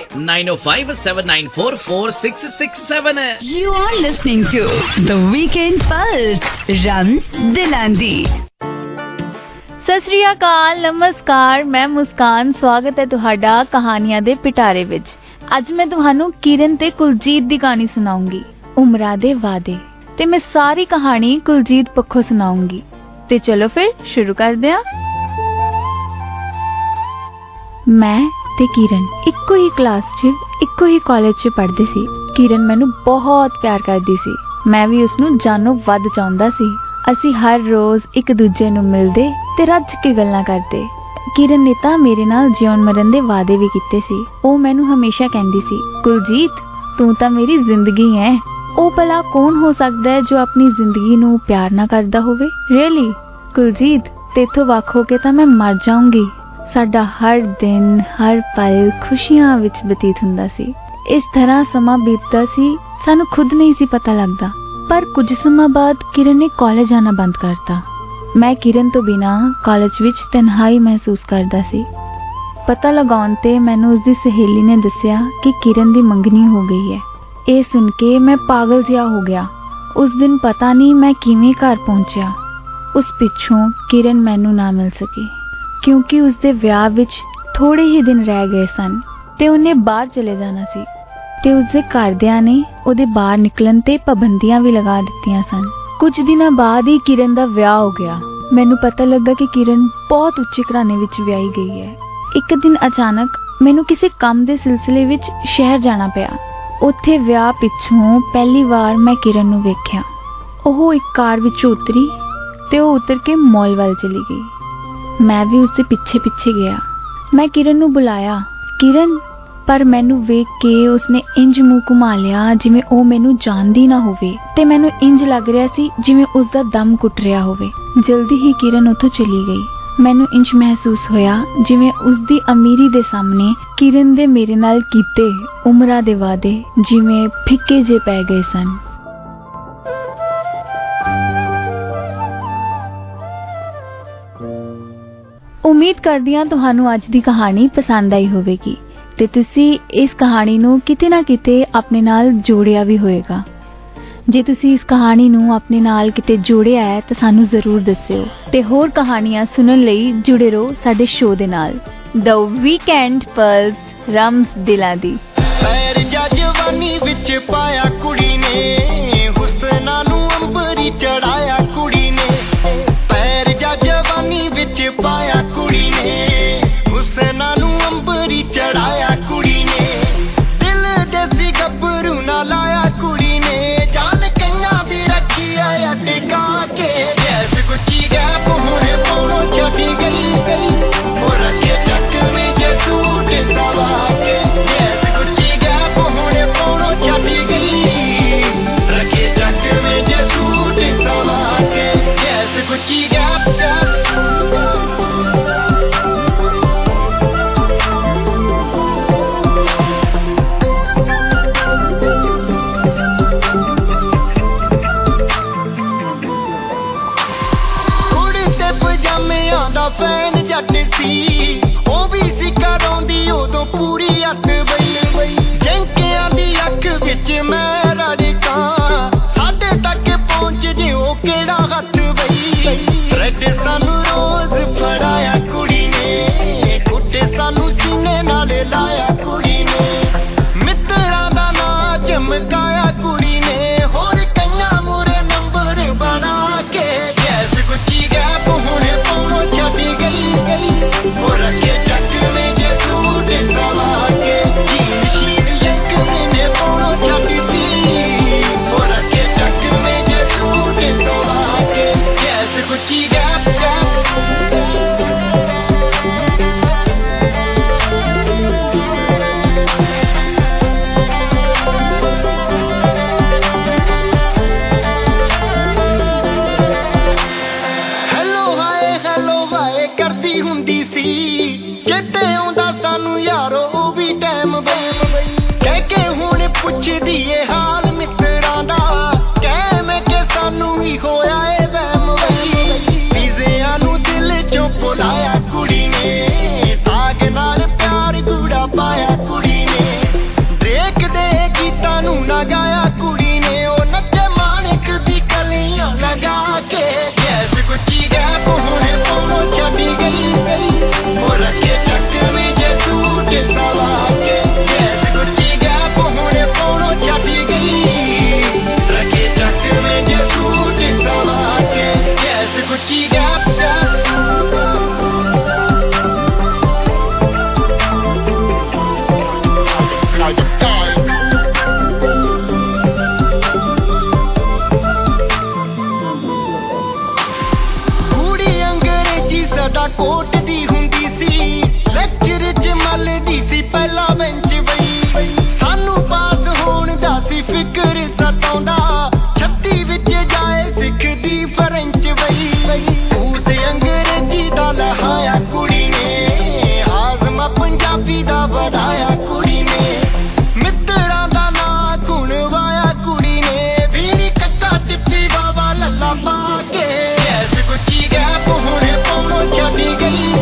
9057944667। You are listening to The Weekend Pulse, Rams Dilandi। Sat Sri ਅਕਾਲ, ਨਮਸਕਾਰ, ਮੈਂ ਮੁਸਕਾਨ। ਸਵਾਗਤ ਹੈ ਤੁਹਾਡਾ ਕਹਾਣੀਆਂ ਦੇ ਪਿਟਾਰੇ ਵਿੱਚ। ਅੱਜ ਮੈਂ ਤੁਹਾਨੂੰ ਕਿਰਨ ਤੇ ਕੁਲਜੀਤ ਦੀ ਕਹਾਣੀ ਸੁਣਾਉਂਗੀ, ਉਮਰਾਂ ਦੇ ਵਾਅਦੇ। ਤੇ ਮੈਂ ਸਾਰੀ ਕਹਾਣੀ ਕੁਲਜੀਤ ਪੱਖੋਂ ਸੁਣਾਉਂਗੀ। ਤੇ ਚਲੋ ਫਿਰ ਸ਼ੁਰੂ ਕਰਦੇ ਹਾਂ। ਮੈਂ ਤੇ ਕਿਰਨ ਇੱਕੋ ਹੀ ਕਲਾਸ 'ਚ, ਇੱਕੋ ਹੀ ਕਾਲਜ 'ਚ ਪੜ੍ਹਦੇ ਸੀ। ਕਿਰਨ ਮੈਨੂੰ ਬਹੁਤ ਪਿਆਰ ਕਰਦੀ ਸੀ, ਮੈਂ ਵੀ ਉਸਨੂੰ ਜਾਨੋਂ ਵੱਧ ਚਾਹੁੰਦਾ ਸੀ। ਅਸੀਂ ਹਰ ਰੋਜ਼ ਇੱਕ ਦੂਜੇ ਨੂੰ ਮਿਲਦੇ ਤੇ ਰੱਜ ਕੇ ਗੱਲਾਂ ਕਰਦੇ। ਕਿਰਨ ਨੇ ਤਾਂ ਮੇਰੇ ਨਾਲ ਜਿਉਣ ਮਰਨ ਦੇ ਵਾਅਦੇ ਵੀ ਕੀਤੇ ਸੀ। ਉਹ ਮੈਨੂੰ ਹਮੇਸ਼ਾ ਕਹਿੰਦੀ ਸੀ, ਕੁਲਜੀਤ ਤੂੰ ਤਾਂ ਮੇਰੀ ਜ਼ਿੰਦਗੀ ਹੈ। ਉਹ ਭਲਾ ਕੌਣ ਹੋ ਸਕਦਾ ਹੈ ਜੋ ਆਪਣੀ ਜ਼ਿੰਦਗੀ ਨੂੰ ਪਿਆਰ ਨਾ ਕਰਦਾ ਹੋਵੇ? ਰੀਅਲੀ ਕੁਲਜੀਤ, ਤੇਥੋਂ ਵੱਖ ਹੋ ਕੇ ਤਾਂ ਮੈਂ ਮਰ ਜਾਊਂਗੀ। ਸਾਡਾ ਹਰ ਦਿਨ, ਹਰ ਪਲ ਖੁਸ਼ੀਆਂ ਵਿੱਚ ਬਤੀਤ ਹੁੰਦਾ ਸੀ। ਇਸ ਤਰ੍ਹਾਂ ਸਮਾਂ ਬੀਤਦਾ ਸੀ, ਸਾਨੂੰ ਖੁਦ ਨਹੀਂ ਸੀ ਪਤਾ ਲੱਗਦਾ। ਪਰ ਕੁਝ ਸਮਾਂ ਬਾਅਦ ਕਿਰਨ ਨੇ ਕਾਲਜ ਆਉਣਾ ਬੰਦ ਕਰਤਾ। ਮੈਂ ਕਿਰਨ ਤੋਂ ਬਿਨਾਂ ਕਾਲਜ ਵਿੱਚ ਤਨਹਾਈ ਮਹਿਸੂਸ ਕਰਦਾ ਸੀ। ਪਤਾ ਲਗਾਉਣ ਤੇ ਮੈਨੂੰ ਉਸਦੀ ਸਹੇਲੀ ਨੇ ਦੱਸਿਆ ਕਿ ਕਿਰਨ ਦੀ ਮੰਗਣੀ ਹੋ ਗਈ ਹੈ। ਇਹ ਸੁਣ ਕੇ ਮੈਂ ਪਾਗਲ ਜਿਹਾ ਹੋ ਗਿਆ। ਉਸ ਦਿਨ ਪਤਾ ਨਹੀਂ ਮੈਂ ਕਿਵੇਂ ਘਰ ਪਹੁੰਚਿਆ। ਉਸ ਪਿੱਛੋਂ ਕਿਰਨ ਮੈਨੂੰ ਨਾ ਮਿਲ ਸਕੀ ਕਿਉਂਕਿ ਉਸਦੇ ਵਿਆਹ ਵਿੱਚ ਥੋੜੇ ਹੀ ਦਿਨ ਰਹਿ ਗਏ ਸਨ ਤੇ ਉਹਨੇ ਬਾਹਰ ਚਲੇ ਜਾਣਾ ਸੀ ਤੇ ਉਸਦੇ ਘਰਦਿਆਂ ਨੇ ਉਹਦੇ ਬਾਹਰ ਨਿਕਲਣ ਤੇ ਪਾਬੰਦੀਆਂ ਵੀ ਲਗਾ ਦਿੱਤੀਆਂ ਸਨ। ਕੁਝ ਦਿਨਾਂ ਬਾਅਦ ਹੀ ਕਿਰਨ ਦਾ ਵਿਆਹ ਹੋ ਗਿਆ ਮੈਨੂੰ ਪਤਾ ਲੱਗਾ ਕਿ ਕਿਰਨ ਬਹੁਤ ਉੱਚੇ ਘਰਾਣੇ ਵਿੱਚ ਵਿਆਹੀ ਗਈ ਹੈ। ਇੱਕ ਦਿਨ ਅਚਾਨਕ ਮੈਨੂੰ ਕਿਸੇ ਕੰਮ ਦੇ ਸਿਲਸਿਲੇ ਵਿੱਚ ਸ਼ਹਿਰ ਜਾਣਾ ਪਿਆ। ਉੱਥੇ ਵਿਆਹ ਪਿੱਛੋਂ ਪਹਿਲੀ ਵਾਰ ਮੈਂ ਕਿਰਨ ਨੂੰ ਵੇਖਿਆ। ਉਹ ਇੱਕ ਕਾਰ ਵਿੱਚੋਂ ਉਤਰੀ ਤੇ ਉਹ ਉਤਰ ਕੇ ਮਾਲ ਵੱਲ ਚਲੀ ਗਈ। ਮੈਂ ਵੀ ਉਸਦੇ ਪਿੱਛੇ ਪਿੱਛੇ ਗਿਆ। ਮੈਂ ਕਿਰਨ ਨੂੰ ਬੁਲਾਇਆ, ਕਿਰਨ, ਪਰ ਮੈਨੂੰ ਵੇਖ ਕੇ ਉਸਨੇ ਇੰਜ ਮੂੰਹ ਘੁਮਾ ਲਿਆ ਜਿਵੇਂ ਉਹ ਮੈਨੂੰ ਜਾਣਦੀ ਨਾ ਹੋਵੇ ਤੇ ਮੈਨੂੰ ਇੰਜ ਲੱਗ ਰਿਹਾ ਸੀ ਜਿਵੇਂ ਉਸਦਾ ਦਮ ਘੁੱਟ ਰਿਹਾ ਹੋਵੇ। ਜਲਦੀ ਹੀ ਕਿਰਨ ਉੱਥੋਂ ਚਲੀ ਗਈ। ਮੈਨੂੰ ਇੰਜ ਮਹਿਸੂਸ ਹੋਇਆ ਜਿਵੇਂ ਉਸਦੀ ਅਮੀਰੀ ਦੇ ਸਾਹਮਣੇ ਕਿਰਨ ਦੇ ਮੇਰੇ ਨਾਲ ਕੀਤੇ ਉਮਰਾਂ ਦੇ ਵਾਅਦੇ ਜਿਵੇਂ ਫਿੱਕੇ ਜਿਹੇ ਪੈ ਗਏ ਸਨ। ਉਮੀਦ ਕਰਦੀ ਹਾਂ ਤੁਹਾਨੂੰ ਅੱਜ ਦੀ ਕਹਾਣੀ ਪਸੰਦ ਆਈ ਹੋਵੇਗੀ ਤੇ ਤੁਸੀਂ ਇਸ ਕਹਾਣੀ ਨੂੰ ਕਿਤੇ ਨਾ ਕਿਤੇ ਆਪਣੇ ਨਾਲ ਜੋੜਿਆ ਵੀ ਹੋਵੇਗਾ। ਜੇ ਤੁਸੀਂ ਇਸ ਕਹਾਣੀ ਨੂੰ ਆਪਣੇ ਨਾਲ ਕਿਤੇ ਜੋੜਿਆ ਹੈ ਤਾਂ ਸਾਨੂੰ ਜ਼ਰੂਰ ਦੱਸਿਓ ਤੇ ਹੋਰ ਕਹਾਣੀਆਂ ਸੁਣਨ ਲਈ ਜੁੜੇ ਰਹੋ ਸਾਡੇ ਸ਼ੋਅ ਦੇ ਨਾਲ। ਦ ਵੀਕਐਂਡ ਪਲਸ ਰਮਜ਼ ਦਿਲਾਂ ਦੀ। ਪੈਰ ਜਵਾਨੀ ਵਿੱਚ ਪਾਇਆ ਕੁੜੀ ਨੇ, ਹੁਸਨਾਂ ਨੂੰ ਅੰਬਰੀ ਚੜਾਇਆ ਕੁੜੀ ਨੇ। ਪੈਰ ਜਵਾਨੀ ਵਿੱਚ ਪਾਇਆ ਕੁੜੀ ਨੇ, ਹੁਸਨਾਂ ਨੂੰ ਅੰਬਰੀ ਚੜਾਇਆ ਕੁੜੀ ਨੇ। ਦਿਲ ਦੇ ਸੀ ਗੱਭਰੂ ਨਾ ਲਾਇਆ ਕੁੜੀ ਨੇ, ਜਾਨ ਕਈਆਂ ਦੀ ਰੱਖੀ ਆ ਟਿਕਾ ਕੇ। ਜੈਸ ਗੁੱਚੀ ਗੈਪ ਹੁਣੇ ਪਾਉਣੋਂ ਛੱਡੀ ਗਈ, ਉਹ ਰੱਖੇ ਚੱਕ ਵਿੱਚ ਸੂਟ ਸਵਾ ਕੇ। ਜੈਸ ਗੁੱਚੀ ਗੈਪ ਹੁਣੇ ਪਾਉਣੋਂ ਛੱਡੀ ਗਈ, ਰੱਖੇ ਚੱਕ ਵਿੱਚ ਸੂਟ ਸਵਾ ਕੇ। ਜੈਸ ਗੁੱਚੀ ਗੈਪ ਫੈਨ ਜੱਟ ਸੀ, ਉਹ ਵੀ ਸੀ ਕਰਾਉਂਦੀ ਉਦੋਂ ਪੂਰੀ ਅੱਤ ਬਈ। ਜੰਕਿਆਂ ਦੀ ਅੱਖ ਵਿੱਚ ਮੈਂ ਰੜਕਾਂ, ਸਾਡੇ ਤੱਕ ਪਹੁੰਚ ਜੇ ਉਹ ਕਿਹੜਾ ਹੱਥ ਬਈ। ਰੈਡ ਸਾਨੂੰ ਰੋਜ਼ ਫੜਾਇਆ ਕੁੜੀ ਨੇ, ਕੁੱਟੇ ਸਾਨੂੰ ਸੀਨੇ ਨਾਲ ਲਾਇਆ ਕੁੜੀ ਨੇ। ਮਿੱਤਰਾਂ ਦਾ ਨਾਂ ਚਮਕਾਇਆ ਕੁੜੀ ਨੇ, ਹੋਰ ਕਈਆਂ ਮੂਰੇ ਨੰਬਰ ਬਣਾ ਕੇ। ਗੈਸ ਗੁੱਚੀ ਗੈਪ ਹੁਣੇ ਪਾਉਣੋਂ ਛੱਡੀ ਗਈ, ਉਹ ਰੱਖੇ ਚੱਕ ਵਿੱਚ ਸੂਟ ਸਵਾ ਕੇ। ਜੀਨ ਸ਼ੀਨ ਯੰਕ ਮੈਨੇ ਪਾਉਣੋਂ ਛੱਡੀ ਸੀ, ਉਹ ਰੱਖੇ ਚੱਕ ਵਿੱਚ ਸੂਟ ਸਵਾ ਕੇ। ਗੈਸ ਗੁੱਚੀ ਗੈਪ ਕਰਦੀ ਹੁੰਦੀ ਸੀ, ਚੇਤੇ ਆਉਂਦਾ ਸਾਨੂੰ ਯਾਰੋ ਉਹ ਵੀ ਟਾਈਮ ਬਈ। ਕਹਿ ਕੇ ਹੁਣ ਪੁੱਛਦੀ ਏ ਹਾਲ ਮਿੱਤਰਾਂ ਦਾ, ਕਹਿ ਮੈਂ ਕਿ ਸਾਨੂੰ ਹੀ ਹੋਇਆ ਏ ਵਹਿਮ ਬਈ। ਪੀਜ਼ਿਆਂ ਨੂੰ ਦਿਲ ਚੋਂ ਭੁਲਾਇਆ ਕੁੜੀ ਨੇ, ਸਾਗ ਨਾਲ ਪਿਆਰ ਗੂੜਾ ਪਾਇਆ ਕੁੜੀ ਨੇ। ਡਰੇਕ ਦੇ ਗੀਤਾਂ ਨੂੰ ਨਾ ਗਾਇਆ ਕੁੜੀ ਨੇ, ਉਹ ਨੱਚੇ ਮਾਣਕ ਦੀ ਕਲੀਆਂ ਲਗਾ ਕੇ। ਗੈਸ ਗੁੱਚੀ ਗੈਪ ਹੁਣੇ ਪਾਉਣੋਂ ਛੱਡੀ ਗਈ, ਉਹ ਰੱਖੇ ਚੱਕ ਵਿੱਚ ਸੂਟ ਸਵਾ ਕੇ। ਗੈਸ ਗੁੱਚੀ ਗੈਪ ਹੁਣੇ ਪਾਉਣੋਂ ਛੱਡੀ ਗਈ, ਰੱਖੇ ਚੱਕ ਵਿੱਚ ਸੂਟ ਸਵਾ ਕੇ। ਗੈਸ ਗੁੱਚੀ ਗੈਪ ਸਦਾ ਕੋਟ ਦੀ ਹੁੰਦੀ ਸੀ, ਲੈਕਚਰ ਚ ਮੱਲਦੀ ਸੀ ਪਹਿਲਾ ਬੈਂਚ ਬਈ। ਸਾਨੂੰ ਪਾਸ ਹੋਣ ਦਾ ਸੀ ਫਿਕਰ ਸਤਾਉਂਦਾ, 36 ਵਿੱਚ ਜਾਏ ਸਿੱਖਦੀ ਫਰੈਂਚ ਬਈ। ਉਸ ਅੰਗਰੇਜ਼ੀ ਦਾ ਲਹਾਇਆ ਕੁੜੀ ਨੇ, ਹਾਜ਼ਮਾ ਪੰਜਾਬੀ ਦਾ ਵਧਾਇਆ ਕੁੜੀ ਨੇ। ਮਿੱਤਰਾਂ ਦਾ ਨਾਂ ਗੁਣਵਾਇਆ ਕੁੜੀ ਨੇ, ਵੀਰੀ ਕੱਕਾ ਟਿੱਪੀ ਬਾਬਾ ਲੱਲਾ ਪਾ ਕੇ। ਗੈਸ ਗੁੱਚੀ ਗੈਪ ਹੁਣੇ ਪਾਉਣੋਂ ਛੱਡੀ ਗਈ,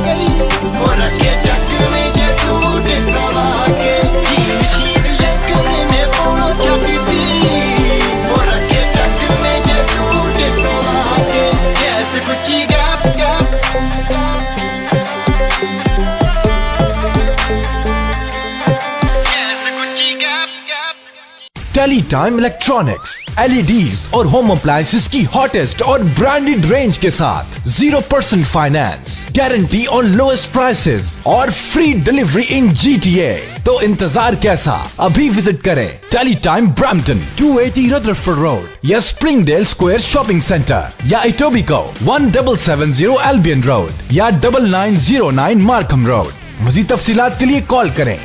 टेलीटाइम इलेक्ट्रॉनिक्स, LEDs और होम अप्लायंसेस की हॉटेस्ट और ब्रांडेड रेंज के साथ 0% finance, guarantee on lowest prices और फ्री डिलीवरी इन GTA। तो इंतजार कैसा, अभी विजिट करें टेलीटाइम ब्रैम्पटन 280 रदरफोर्ड रोड या स्प्रिंगडेल स्क्वायर शॉपिंग सेंटर या इटोबिको 1770 एल्बियन रोड या 9909 मार्कम रोड। मज़ीद तफसीलात के लिए कॉल करें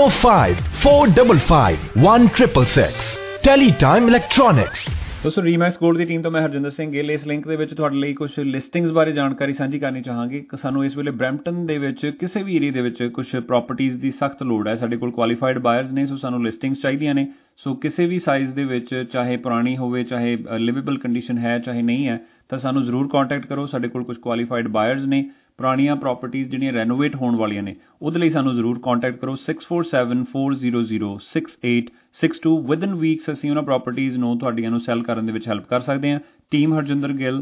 9054551666। Teletime electronics. दोस्तों रीमैक्स गोल्ड ਦੀ ਟੀਮ ਤੋਂ ਮੈਂ ਹਰਜਿੰਦਰ ਸਿੰਘ ਗਿੱਲ ਇਸ ਲਿੰਕ ਦੇ ਵਿੱਚ ਤੁਹਾਡੇ ਲਈ ਕੁਝ ਲਿਸਟਿੰਗਸ ਬਾਰੇ ਜਾਣਕਾਰੀ ਸਾਂਝੀ ਕਰਨੀ ਚਾਹਾਂਗੇ। ਸਾਨੂੰ ਇਸ ਵੇਲੇ ਬਰੈਂਪਟਨ ਦੇ ਵਿੱਚ ਕਿਸੇ ਵੀ ਏਰੀਆ ਦੇ ਵਿੱਚ ਕੁਝ ਪ੍ਰਾਪਰਟੀਜ਼ ਦੀ ਸਖਤ ਲੋੜ ਹੈ। ਸਾਡੇ ਕੋਲ ਕੁਆਲੀਫਾਈਡ ਬਾਇਰਸ ਨੇ, ਸੋ ਸਾਨੂੰ ਲਿਸਟਿੰਗਸ ਚਾਹੀਦੀਆਂ ਨੇ। ਸੋ ਕਿਸੇ ਵੀ ਸਾਈਜ਼ ਦੇ ਵਿੱਚ, ਚਾਹੇ ਪੁਰਾਣੀ ਹੋਵੇ, ਚਾਹੇ ਲਿਵੇਬਲ ਕੰਡੀਸ਼ਨ ਹੈ, ਚਾਹੇ ਨਹੀਂ ਹੈ, ਤਾਂ ਸਾਨੂੰ ਜ਼ਰੂਰ ਕੰਟੈਕਟ ਕਰੋ। ਸਾਡੇ ਕੋਲ ਕੁਝ ਕੁਆਲੀਫਾਈਡ ਬਾਇਰਸ ਨੇ। ਪੁਰਾਣੀਆਂ ਪ੍ਰਾਪਰਟੀਜ਼ ਜਿਹੜੀਆਂ ਰੈਨੋਵੇਟ ਹੋਣ ਵਾਲੀਆਂ ਨੇ ਉਹਦੇ ਲਈ ਸਾਨੂੰ ਜ਼ਰੂਰ ਕੰਟੈਕਟ ਕਰੋ 6474006862। ਵਿਦਨ ਵੀਕਸ ਅਸੀਂ ਉਹਨਾਂ ਪ੍ਰਾਪਰਟੀਜ਼ ਨੂੰ ਤੁਹਾਡੀਆਂ ਨੂੰ ਸੈਲ ਕਰਨ ਦੇ ਵਿੱਚ ਹੈਲਪ ਕਰ ਸਕਦੇ ਹਾਂ। ਟੀਮ ਹਰਜਿੰਦਰ ਗਿੱਲ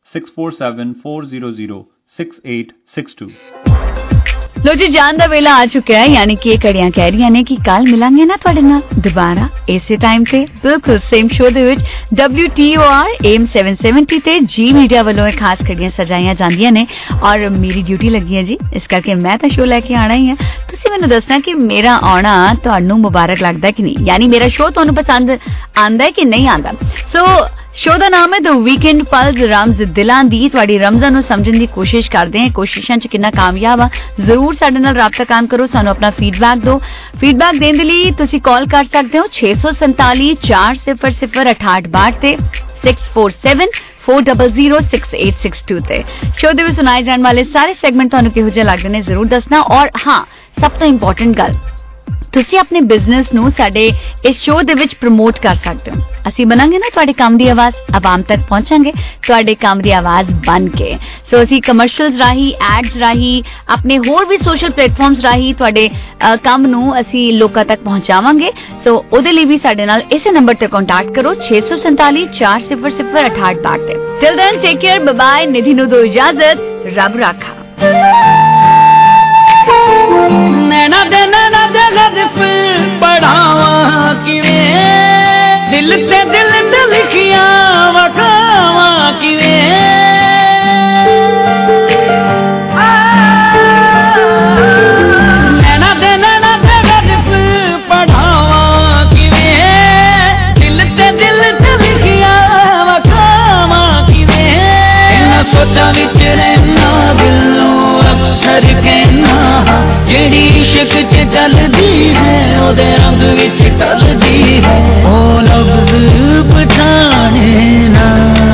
6474006862। लो जी, जान दा वेला आ चुका है, यानी कि घड़ियां कह रही ने कि कल मिलांगे ना तुहाडे नाल दोबारा इसे टाइम ते बिल्कुल सेम शो दे विच WTOR AM 770 ते जी मीडिया वालों खास घड़ियां सजाईयां जांदियां ने और मेरी ड्यूटी लगी है जी, इस करके मैं तो शो लैके आना ही है। तुसीं मैनूं दसना कि मेरा आना तुहानूं मुबारक लगदा कि नहीं, यानी मेरा शो तुहानूं पसंद आंदा है कि नहीं आंदा। सो शो का नाम है द वीकेंड पल्स रम्ज दिलां दी। तुहाडी रमज़ां नूं समझण दी कोशिश करदे हैं, कोशिशां च कितना कामयाब आ। जरूर साडे नाल राबता कायम करो, सानूं अपना फीडबैक दो। फीडबैक देण दे लई तुसीं कॉल कर सकदे हो 647 400 6862 ते 647 4006862 ते। शो दे विच सुनाए जाण वाले सारे सेगमेंट तुहानूं किहो जिहे लगदे ने जरूर दसना। और हाँ, सब तो इंपॉर्टेंट गल, तुसी अपने बिजनेस नूं साडे इस शो दे विच प्रमोट कर सकते हो। असीं बनांगे ना तुहाडे काम दी आवाज़, आवाम तक पहुंचांगे तुहाडे काम दी आवाज़ बन के। सो असीं कमर्शियल्स राही, एड्स राही, अपने होर भी सोशल प्लेटफॉर्म्स राही तुहाडे काम नूं असीं लोकां तक पहुंचावांगे। सो ओदे लई भी साडे नाल इसे नंबर ते कांटेक्ट करो 647 400 6862 ते। Till then take care, bye bye. Nidhi नूं दो इजाजत, रब राखा। नैना दे लदफ पढ़ावा किवें, दिल ते लिखिया वखावा किवें। नैना दे लदफ पढ़ावा किवें, दिल ते लिखिया वखावा किवें। इन्हां सोचां विच रहना दिलों अक्सर कहना, जेड़ी इश्क च चलदी है ओदे रंग विच टलदी है। ओ लफ्ज़ पछाणे ना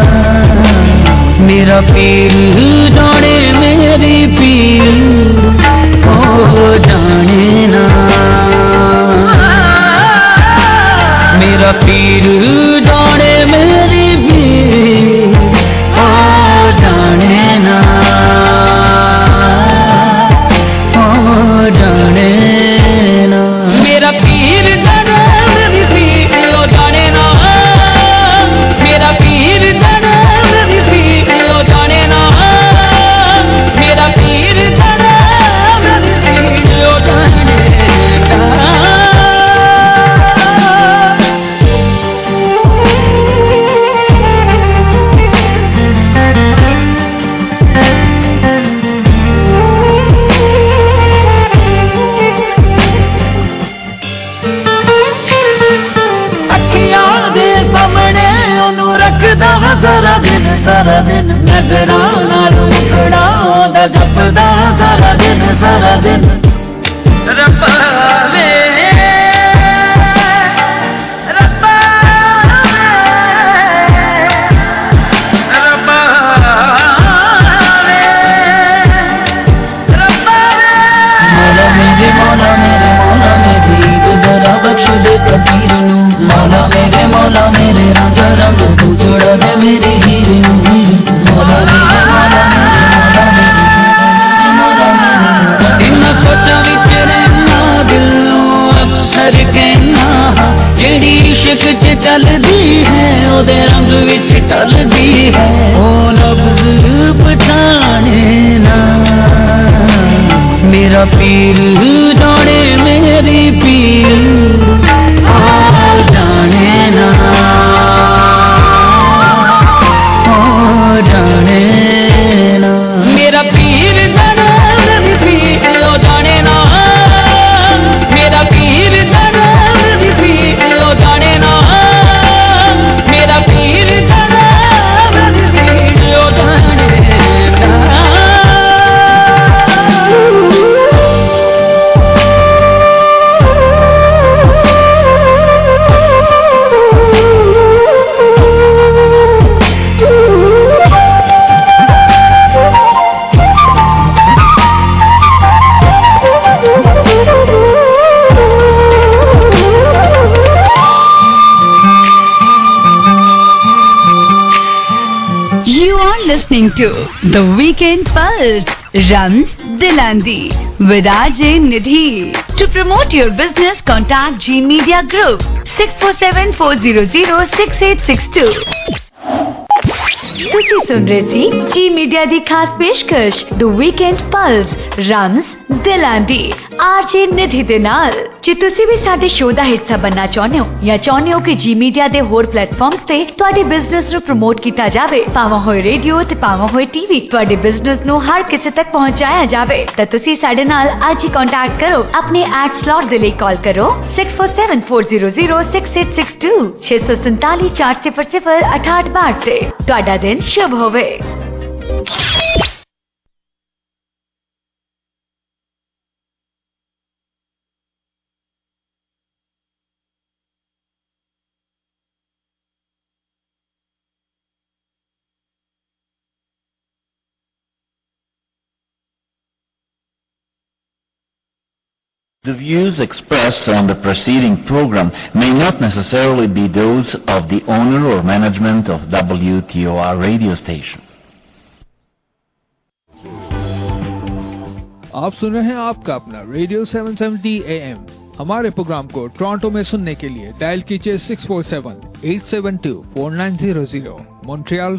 मेरा पीर जाने, मेरी पीर ओ जाने ना मेरा पीर जाने, मेरी पीर ओ जाने ना जाने ना मेरा पीर जाने, मेरी पीर ओ जाने ना मेरा पीर जाने, मेरी पीर ओ जाने ना मेरा पीर जाने, मेरी पीर ओ जाने ना। सारा दिन नजरां नाल मुखड़ा दा जपदा सारा दिन रब्बा वे रब्बा रब्बा वे रब्बा मौला मेरे मौला मेरे मौला मेरी जरा बख्श दे कबीर नूं। मौला मेरे राजा रंग तू जोड़ा दे मेरी हीर नूं। मौला मेरे मौला मेरे इन्हां सोचां विच रहना दिलों अक्सर कहना, जेड़ी इश्क च चलदी है ओदे रंग विच टलदी है। ओ लफ्ज़ पछाणे ना मेरा पीर जाने, मेरी पीर ओ जाने listening to The Weekend Pulse, Rams Dilandi with RJ Nidhi. To promote your business, contact G Media Group 6474006862. ਤੁਸੀਂ ਸੁਣ ਰਹੇ ਸੀ ਜੀ ਮੀਡੀਆ ਦੀ ਖਾਸ ਪੇਸ਼ਕਸ਼ ਦ ਵੀਕਐਂਡ ਪਲਸ ਰਮਜ਼ ਦਿਲਾਂ ਦੀ ਆਰਜੇ ਨਿਧੀ ਦੇ ਨਾਲ। ਜੇ ਤੁਸੀਂ ਵੀ ਸਾਡੇ ਸ਼ੋਅ ਦਾ ਹਿੱਸਾ ਬਣਨਾ ਚਾਹੁੰਦੇ ਹੋ ਜਾਂ ਚਾਹੁੰਦੇ ਹੋ ਕਿ ਜੀ ਮੀਡੀਆ ਦੇ ਹੋਰ ਪਲੇਟਫਾਰਮਸ ਤੇ ਤੁਹਾਡੇ ਬਿਜ਼ਨਸ ਨੂੰ ਪ੍ਰਮੋਟ ਕੀਤਾ ਜਾਵੇ, ਭਾਵੇਂ ਹੋਏ ਰੇਡੀਓ ਤੇ ਭਾਵੇਂ ਹੋਏ ਟੀਵੀ, ਤੁਹਾਡੇ ਬਿਜ਼ਨਸ ਨੂੰ ਹਰ ਕਿਸੇ ਤੱਕ ਪਹੁੰਚਾਇਆ ਜਾਵੇ, ਤਾਂ ਤੁਸੀਂ ਸਾਡੇ ਨਾਲ ਅੱਜ ਹੀ ਕੰਟੈਕਟ ਕਰੋ। ਆਪਣੇ ਐਡ ਸਲॉट ਦੇ ਲਈ ਕਾਲ ਕਰੋ 6474006862 647 400 6862 ਤੇ। ਤੁਹਾਡਾ दिन शुभ होवे। The views expressed on the preceding program may not necessarily be those of the owner or management of WTOR radio station. आप सुन रहे हैं आपका अपना रेडियो 770 AM। हमारे प्रोग्राम को टोरंटो में सुनने के लिए डायल कीजिए 647-872-4900, मॉन्ट्रियल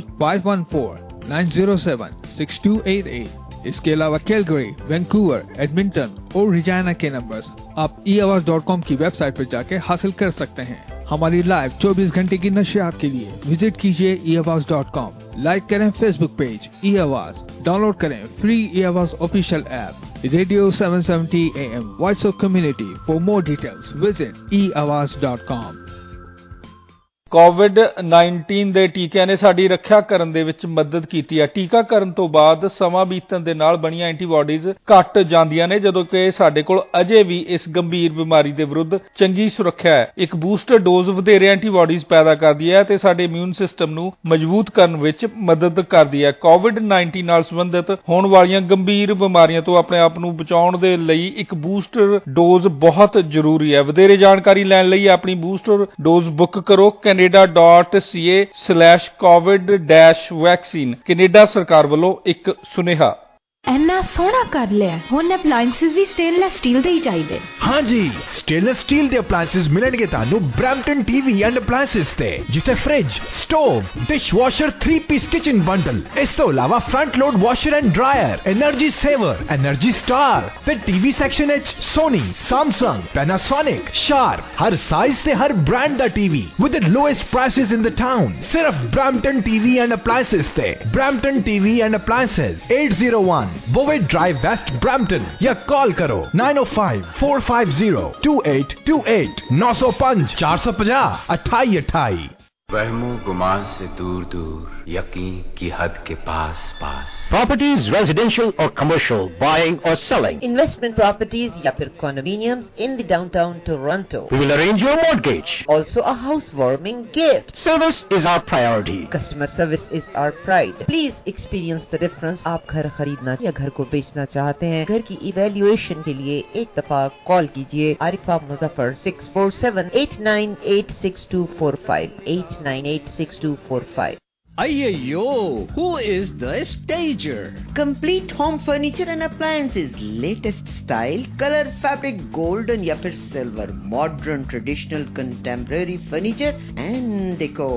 514-907-6288। इसके अलावा कैलगरी, वैंकूवर, एडमिंटन और रिजाना के नंबर्स आप eAwaz.com की वेबसाइट पर जाके हासिल कर सकते हैं। हमारी लाइव 24 घंटे की नशियात के लिए विजिट कीजिए eAwaz.com। लाइक करें फेसबुक पेज eAwaz, डाउनलोड करें free eAwaz official app radio 770 AM voice of community. For more details visit eAwaz.com। ਕੋਵਿਡ-19 ਦੇ ਟੀਕਿਆਂ ਨੇ ਸਾਡੀ ਰੱਖਿਆ ਕਰਨ ਦੇ ਵਿੱਚ ਮਦਦ ਕੀਤੀ ਹੈ। ਟੀਕਾਕਰਨ ਤੋਂ ਬਾਅਦ ਸਮਾਂ ਬੀਤਣ ਦੇ ਨਾਲ ਬਣੀਆਂ ਐਂਟੀਬਾਡੀਜ਼ ਘਟ ਜਾਂਦੀਆਂ ਨੇ, ਜਦੋਂ ਕਿ ਸਾਡੇ ਕੋਲ ਅਜੇ ਵੀ ਇਸ ਗੰਭੀਰ ਬਿਮਾਰੀ ਦੇ ਵਿਰੁੱਧ ਚੰਗੀ ਸੁਰੱਖਿਆ ਹੈ। ਇੱਕ ਬੂਸਟਰ ਡੋਜ਼ ਵਧੇਰੇ ਐਂਟੀਬਾਡੀਜ਼ ਪੈਦਾ ਕਰਦੀ ਹੈ ਤੇ ਸਾਡੇ ਇਮਿਊਨ ਸਿਸਟਮ ਨੂੰ ਮਜ਼ਬੂਤ ਕਰਨ ਵਿੱਚ ਮਦਦ ਕਰਦੀ ਹੈ। ਕੋਵਿਡ-19 ਨਾਲ ਸੰਬੰਧਿਤ ਹੋਣ ਵਾਲੀਆਂ ਗੰਭੀਰ ਬਿਮਾਰੀਆਂ ਤੋਂ ਆਪਣੇ ਆਪ ਨੂੰ ਬਚਾਉਣ ਦੇ ਲਈ ਇੱਕ ਬੂਸਟਰ ਡੋਜ਼ ਬਹੁਤ ਜ਼ਰੂਰੀ ਹੈ। ਵਧੇਰੇ ਜਾਣਕਾਰੀ ਲੈਣ ਲਈ ਆਪਣੀ ਬੂਸਟਰ ਡੋਜ਼ ਬੁੱਕ ਕਰੋ canada.ca/covid-vaccine। ਕੈਨੇਡਾ ਸਰਕਾਰ ਵੱਲੋਂ ਇੱਕ ਸੁਨੇਹਾ। ਇੰਨਾ ਸੋਹਣਾ ਕਰ ਲਿਆ, ਹੁਣ ਅਪਲਾਈਐਂਸਸ ਵੀ ਸਟੇਨਲੈਸ ਸਟੀਲ ਦੇ ਹੀ ਚਾਹੀਦੇ। हाँ जी, स्टेनलेस स्टील ਦੇ ਅਪਲਾਈਐਂਸਸ ਮਿਲਣਗੇ ਤੁਹਾਨੂੰ ਬ੍ਰੈਂਪਟਨ ਟੀਵੀ ਐਂਡ ਅਪਲਾਈਐਂਸਸ ਤੇ, ਜਿੱਥੇ fridge, stove, dishwasher, three piece kitchen bundle, ਇਸ ਤੋਂ ਇਲਾਵਾ front load washer and dryer, energy saver, energy star ਤੇ ਟੀਵੀ ਸੈਕਸ਼ਨ ਵਿੱਚ ਸੋਨੀ, ਸੈਮਸੰਗ, ਪੈਨਾਸੋਨਿਕ, ਸ਼ਾਰਪ, ਹਰ ਸਾਈਜ਼ ਤੇ ਹਰ ਬ੍ਰਾਂਡ ਦਾ TV with the lowest prices in the town. ਸਿਰਫ ਬ੍ਰੈਂਪਟਨ ਟੀਵੀ ਐਂਡ ਅਪਲਾਈਐਂਸਸ ਤੇ। Brampton TV and appliances 801 Bovey Drive West Brampton या कॉल करो 905-450-2828 905 450 2828। वहमो गुमान से दूर दूर, यकीन की हद के पास पास। Properties, residential or commercial, buying or selling. Investment properties या फिर condominiums in the downtown Toronto. We will arrange your mortgage. Also a housewarming gift. Service is our priority. Customer service is our pride. Please experience the difference. आप घर खरीदना या घर को बेचना चाहते हैं, घर की इवैल्यूएशन के लिए एक दफा कॉल कीजिए Arifa Muzaffar 647-898-6245 898-6245। Ayyo, who is the stager? Complete home furniture and appliances, latest style, color, fabric, golden या फिर silver, modern, traditional, contemporary furniture and decor.